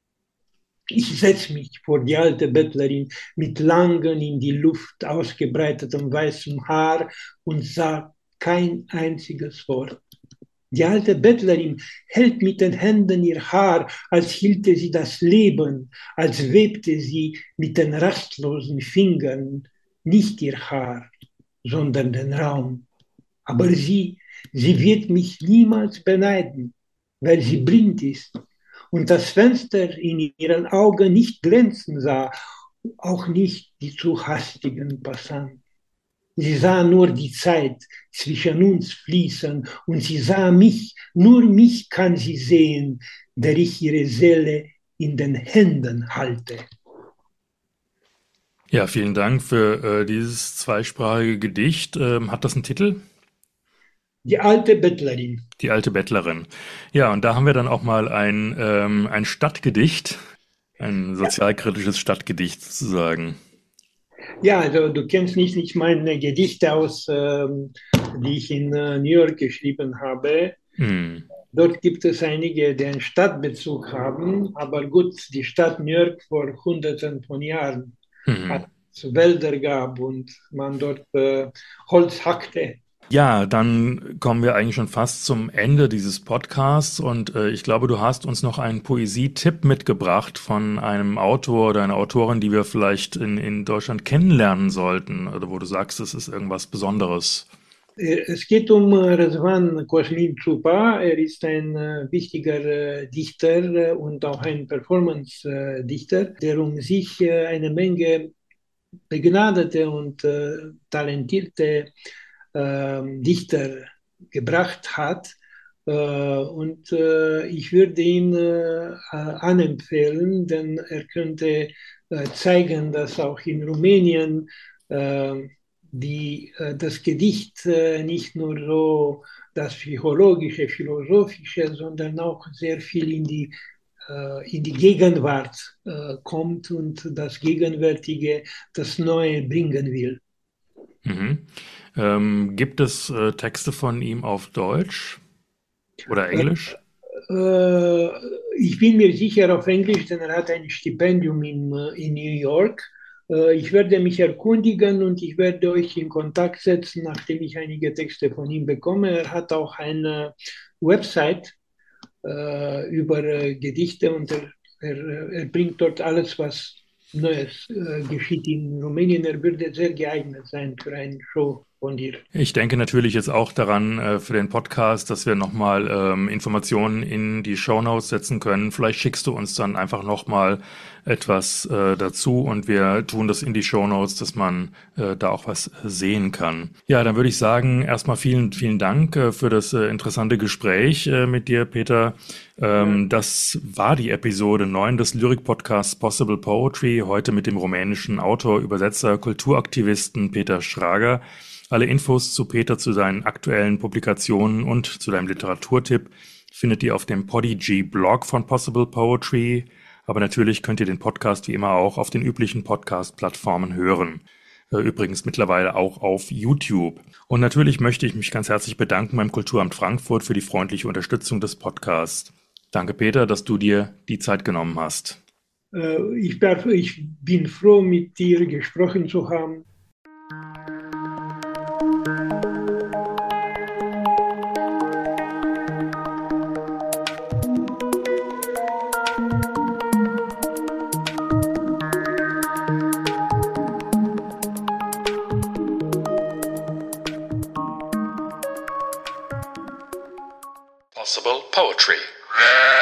Ich setze mich vor die alte Bettlerin mit langen, in die Luft ausgebreitetem weißem Haar und sage kein einziges Wort. Die alte Bettlerin hält mit den Händen ihr Haar, als hielte sie das Leben, als webte sie mit den rastlosen Fingern nicht ihr Haar, sondern den Raum. Aber sie, sie wird mich niemals beneiden, weil sie blind ist und das Fenster in ihren Augen nicht glänzen sah, auch nicht die zu hastigen Passanten. Sie sah nur die Zeit zwischen uns fließen und sie sah mich, nur mich kann sie sehen, der ich ihre Seele in den Händen halte. Ja, vielen Dank für äh, dieses zweisprachige Gedicht. Ähm, hat das einen Titel? Die alte Bettlerin. Die alte Bettlerin. Ja, und da haben wir dann auch mal ein, ähm, ein Stadtgedicht, ein sozialkritisches Stadtgedicht sozusagen. Ja, also du kennst nicht, nicht meine Gedichte aus, ähm, die ich in äh, New York geschrieben habe. Hm. Dort gibt es einige, die einen Stadtbezug haben, aber gut, die Stadt New York vor Hunderten von Jahren Mhm. hat es Wälder gab und man dort äh, Holz hackte. Ja, dann kommen wir eigentlich schon fast zum Ende dieses Podcasts und äh, ich glaube, du hast uns noch einen Poesietipp mitgebracht von einem Autor oder einer Autorin, die wir vielleicht in, in Deutschland kennenlernen sollten, oder wo du sagst, es ist irgendwas Besonderes. Es geht um Răzvan Cosmin Țupa. Er ist ein äh, wichtiger äh, Dichter äh, und auch ein Performance-Dichter, der um sich äh, eine Menge begnadete und äh, talentierte äh, Dichter gebracht hat. Äh, und äh, ich würde ihn äh, anempfehlen, denn er könnte äh, zeigen, dass auch in Rumänien äh, die, äh, das Gedicht äh, nicht nur so das psychologische, philosophische, sondern auch sehr viel in die, äh, in die Gegenwart äh, kommt und das Gegenwärtige, das Neue bringen will. Mhm. Ähm, gibt es äh, Texte von ihm auf Deutsch oder Englisch? Äh, ich bin mir sicher auf Englisch, denn er hat ein Stipendium in, in New York. Äh, ich werde mich erkundigen und ich werde euch in Kontakt setzen, nachdem ich einige Texte von ihm bekomme. Er hat auch eine Website äh, über äh, Gedichte und er, er, er bringt dort alles, was Neues äh, geschieht in Rumänien. Er würde sehr geeignet sein für eine Show von dir. Ich denke natürlich jetzt auch daran äh, für den Podcast, dass wir nochmal ähm, Informationen in die Shownotes setzen können. Vielleicht schickst du uns dann einfach nochmal etwas äh, dazu und wir tun das in die Shownotes, dass man äh, da auch was sehen kann. Ja, dann würde ich sagen, erstmal vielen, vielen Dank äh, für das äh, interessante Gespräch äh, mit dir, Peter. Ähm, ja. Das war die Episode neun des Lyrik-Podcasts Possible Poetry, heute mit dem rumänischen Autor, Übersetzer, Kulturaktivisten Peter Schrager. Alle Infos zu Peter, zu seinen aktuellen Publikationen und zu deinem Literaturtipp findet ihr auf dem Podigy-Blog von Possible Poetry. Aber natürlich könnt ihr den Podcast wie immer auch auf den üblichen Podcast-Plattformen hören. Übrigens mittlerweile auch auf YouTube. Und natürlich möchte ich mich ganz herzlich bedanken beim Kulturamt Frankfurt für die freundliche Unterstützung des Podcasts. Danke, Peter, dass du dir die Zeit genommen hast. Ich bin froh, mit dir gesprochen zu haben. Possible Poetry.